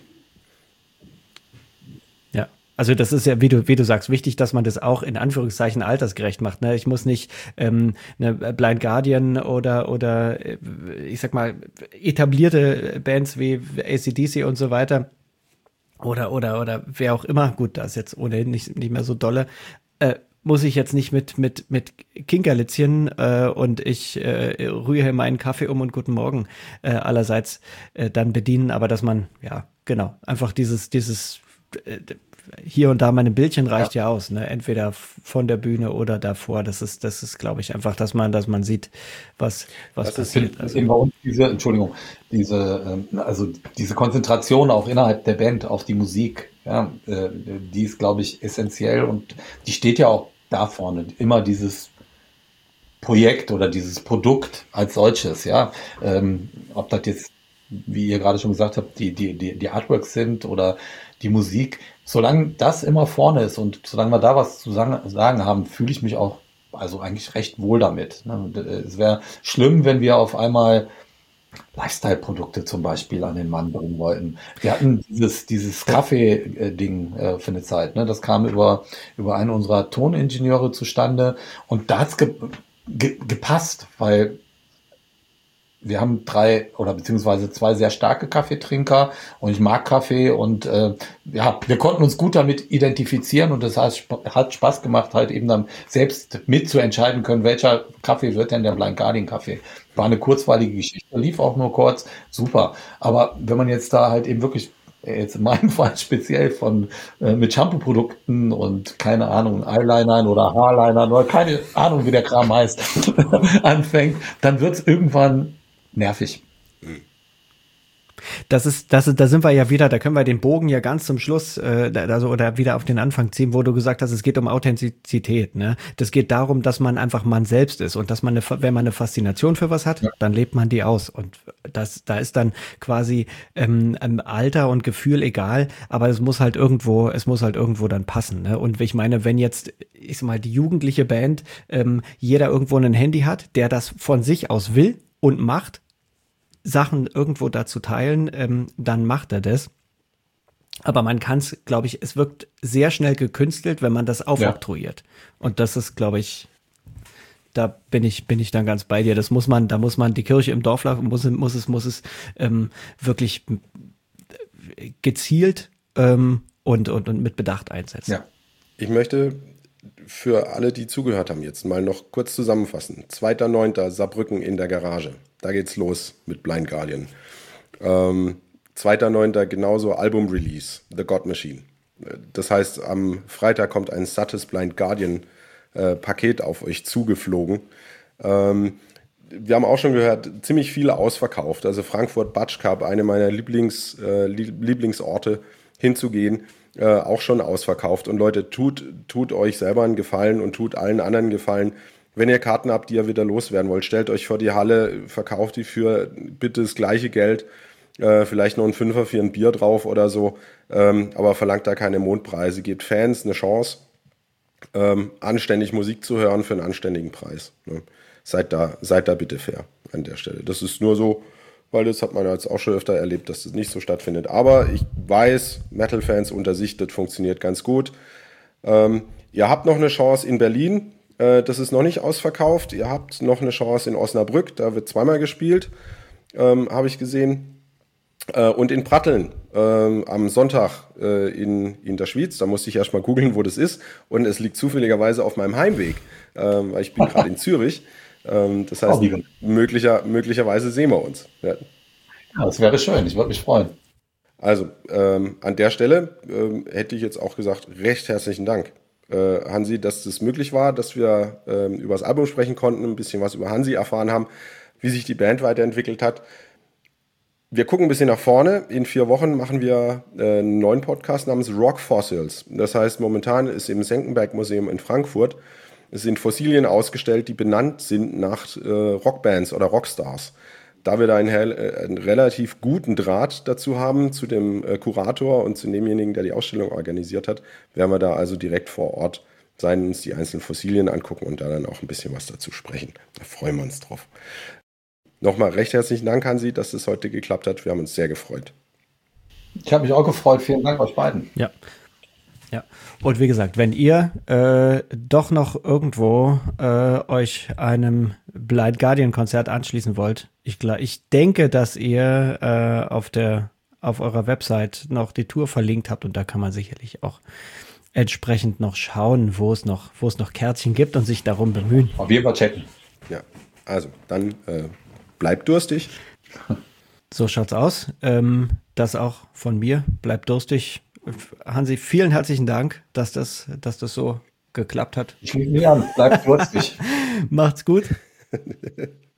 Also das ist ja, wie du, wie du sagst, wichtig, dass man das auch in Anführungszeichen altersgerecht macht. Ne? Ich muss nicht ähm, eine Blind Guardian oder, oder ich sag mal, etablierte Bands wie A C D C und so weiter oder, oder, oder wer auch immer, gut, das ist jetzt ohnehin nicht, nicht mehr so dolle, äh, muss ich jetzt nicht mit, mit, mit Kinkerlitzchen äh, und ich äh, rühre meinen Kaffee um und guten Morgen äh, allerseits äh, dann bedienen, aber dass man, ja, genau, einfach dieses, dieses äh, hier und da mal ein Bildchen reicht ja, ja aus, ne? Entweder von der Bühne oder davor. Das ist, das ist, glaube ich, einfach, dass man, dass man sieht, was, was das passiert. Ist, also bei uns diese, Entschuldigung, diese, also diese Konzentration auch innerhalb der Band auf die Musik, ja, die ist, glaube ich, essentiell und die steht ja auch da vorne. Immer dieses Projekt oder dieses Produkt als solches, ja. Ähm, ob das jetzt, wie ihr gerade schon gesagt habt, die, die, die, die Artworks sind oder die Musik, solange das immer vorne ist und solange wir da was zu sagen, sagen haben, fühle ich mich auch also eigentlich recht wohl damit. Es wäre schlimm, wenn wir auf einmal Lifestyle-Produkte zum Beispiel an den Mann bringen wollten. Wir hatten dieses, dieses Kaffee-Ding äh, für eine Zeit. Ne? Das kam über, über einen unserer Toningenieure zustande und da hat's ge ge gepasst, weil wir haben drei oder beziehungsweise zwei sehr starke Kaffeetrinker und ich mag Kaffee und äh, ja, wir konnten uns gut damit identifizieren und das heißt, hat Spaß gemacht, halt eben dann selbst mitzuentscheiden können, welcher Kaffee wird denn der Blind Guardian Kaffee. War eine kurzweilige Geschichte, lief auch nur kurz, super. Aber wenn man jetzt da halt eben wirklich, jetzt in meinem Fall speziell von äh, mit Shampoo-Produkten und keine Ahnung, Eyelinern oder Haarlinern oder keine Ahnung, wie der Kram heißt, anfängt, dann wird es irgendwann nervig. Das ist, das ist, da sind wir ja wieder, da können wir den Bogen ja ganz zum Schluss, äh, also oder wieder auf den Anfang ziehen, wo du gesagt hast, es geht um Authentizität, ne? Das geht darum, dass man einfach man selbst ist und dass man eine, wenn man eine Faszination für was hat, ja, dann lebt man die aus und das, da ist dann quasi ähm, Alter und Gefühl egal, aber es muss halt irgendwo, es muss halt irgendwo dann passen, ne? Und ich meine, wenn jetzt, ich sag mal, die jugendliche Band, ähm, jeder irgendwo ein Handy hat, der das von sich aus will und macht, Sachen irgendwo dazu teilen, ähm, dann macht er das. Aber man kann es, glaube ich, es wirkt sehr schnell gekünstelt, wenn man das aufoktroyiert. Ja. Und das ist, glaube ich, da bin ich, bin ich dann ganz bei dir. Das muss man, da muss man die Kirche im Dorf lassen, muss, muss es, muss es ähm, wirklich gezielt ähm, und, und, und mit Bedacht einsetzen. Ja. Ich möchte für alle, die zugehört haben, jetzt mal noch kurz zusammenfassen. zweiter neunter Saarbrücken in der Garage. Da geht's los mit Blind Guardian. Ähm, zweiter neunter genauso Album-Release, The God Machine. Das heißt, am Freitag kommt ein sattes Blind Guardian äh, Paket auf euch zugeflogen. Ähm, wir haben auch schon gehört, ziemlich viele ausverkauft. Also Frankfurt Batsch Cup, eine meiner Lieblings, äh, Lieblingsorte hinzugehen, äh, auch schon ausverkauft. Und Leute, tut, tut euch selber einen Gefallen und tut allen anderen einen Gefallen. Wenn ihr Karten habt, die ihr wieder loswerden wollt, stellt euch vor die Halle, verkauft die für bitte das gleiche Geld, äh, vielleicht noch ein Fünfer für ein Bier drauf oder so, ähm, aber verlangt da keine Mondpreise, gebt Fans eine Chance, ähm, anständig Musik zu hören für einen anständigen Preis. Ne? Seid da, seid da bitte fair an der Stelle. Das ist nur so, weil das hat man jetzt auch schon öfter erlebt, dass das nicht so stattfindet. Aber ich weiß, Metal-Fans unter sich, das funktioniert ganz gut. Ähm, ihr habt noch eine Chance in Berlin, äh, das ist noch nicht ausverkauft. Ihr habt noch eine Chance in Osnabrück, da wird zweimal gespielt, ähm, habe ich gesehen. Äh, und in Pratteln ähm, am Sonntag äh, in, in der Schweiz. Da musste ich erst mal googeln, wo das ist. Und es liegt zufälligerweise auf meinem Heimweg, ähm, weil ich bin gerade in Zürich. Ähm, das heißt, Oh, möglicher, möglicherweise sehen wir uns. Ja. Ja, das wäre schön, ich würde mich freuen. Also ähm, an der Stelle ähm, hätte ich jetzt auch gesagt, recht herzlichen Dank, äh, Hansi, dass das möglich war, dass wir ähm, über das Album sprechen konnten, ein bisschen was über Hansi erfahren haben, wie sich die Band weiterentwickelt hat. Wir gucken ein bisschen nach vorne. In vier Wochen machen wir äh, einen neuen Podcast namens Rock Fossils. Das heißt, momentan ist im Senckenberg-Museum in Frankfurt, es sind Fossilien ausgestellt, die benannt sind nach äh, Rockbands oder Rockstars. Da wir da einen, einen relativ guten Draht dazu haben, zu dem äh, Kurator und zu demjenigen, der die Ausstellung organisiert hat, werden wir da also direkt vor Ort sein, uns die einzelnen Fossilien angucken und da dann auch ein bisschen was dazu sprechen. Da freuen wir uns drauf. Nochmal recht herzlichen Dank, Hansi, dass es heute geklappt hat. Wir haben uns sehr gefreut. Ich habe mich auch gefreut. Vielen Dank euch beiden. Ja. Ja. Und wie gesagt, wenn ihr äh, doch noch irgendwo äh, euch einem Blind Guardian Konzert anschließen wollt, ich, ich denke, dass ihr äh, auf der auf eurer Website noch die Tour verlinkt habt und da kann man sicherlich auch entsprechend noch schauen, wo es noch wo es noch Kärtchen gibt und sich darum bemühen. Auf jeden Fall checken. Ja, also dann äh, bleibt durstig. So schaut's aus. Ähm, das auch von mir. Bleibt durstig. Hansi, vielen herzlichen Dank, dass das, dass das so geklappt hat. Ich schließe mich an. Bleibt durstig. Macht's gut.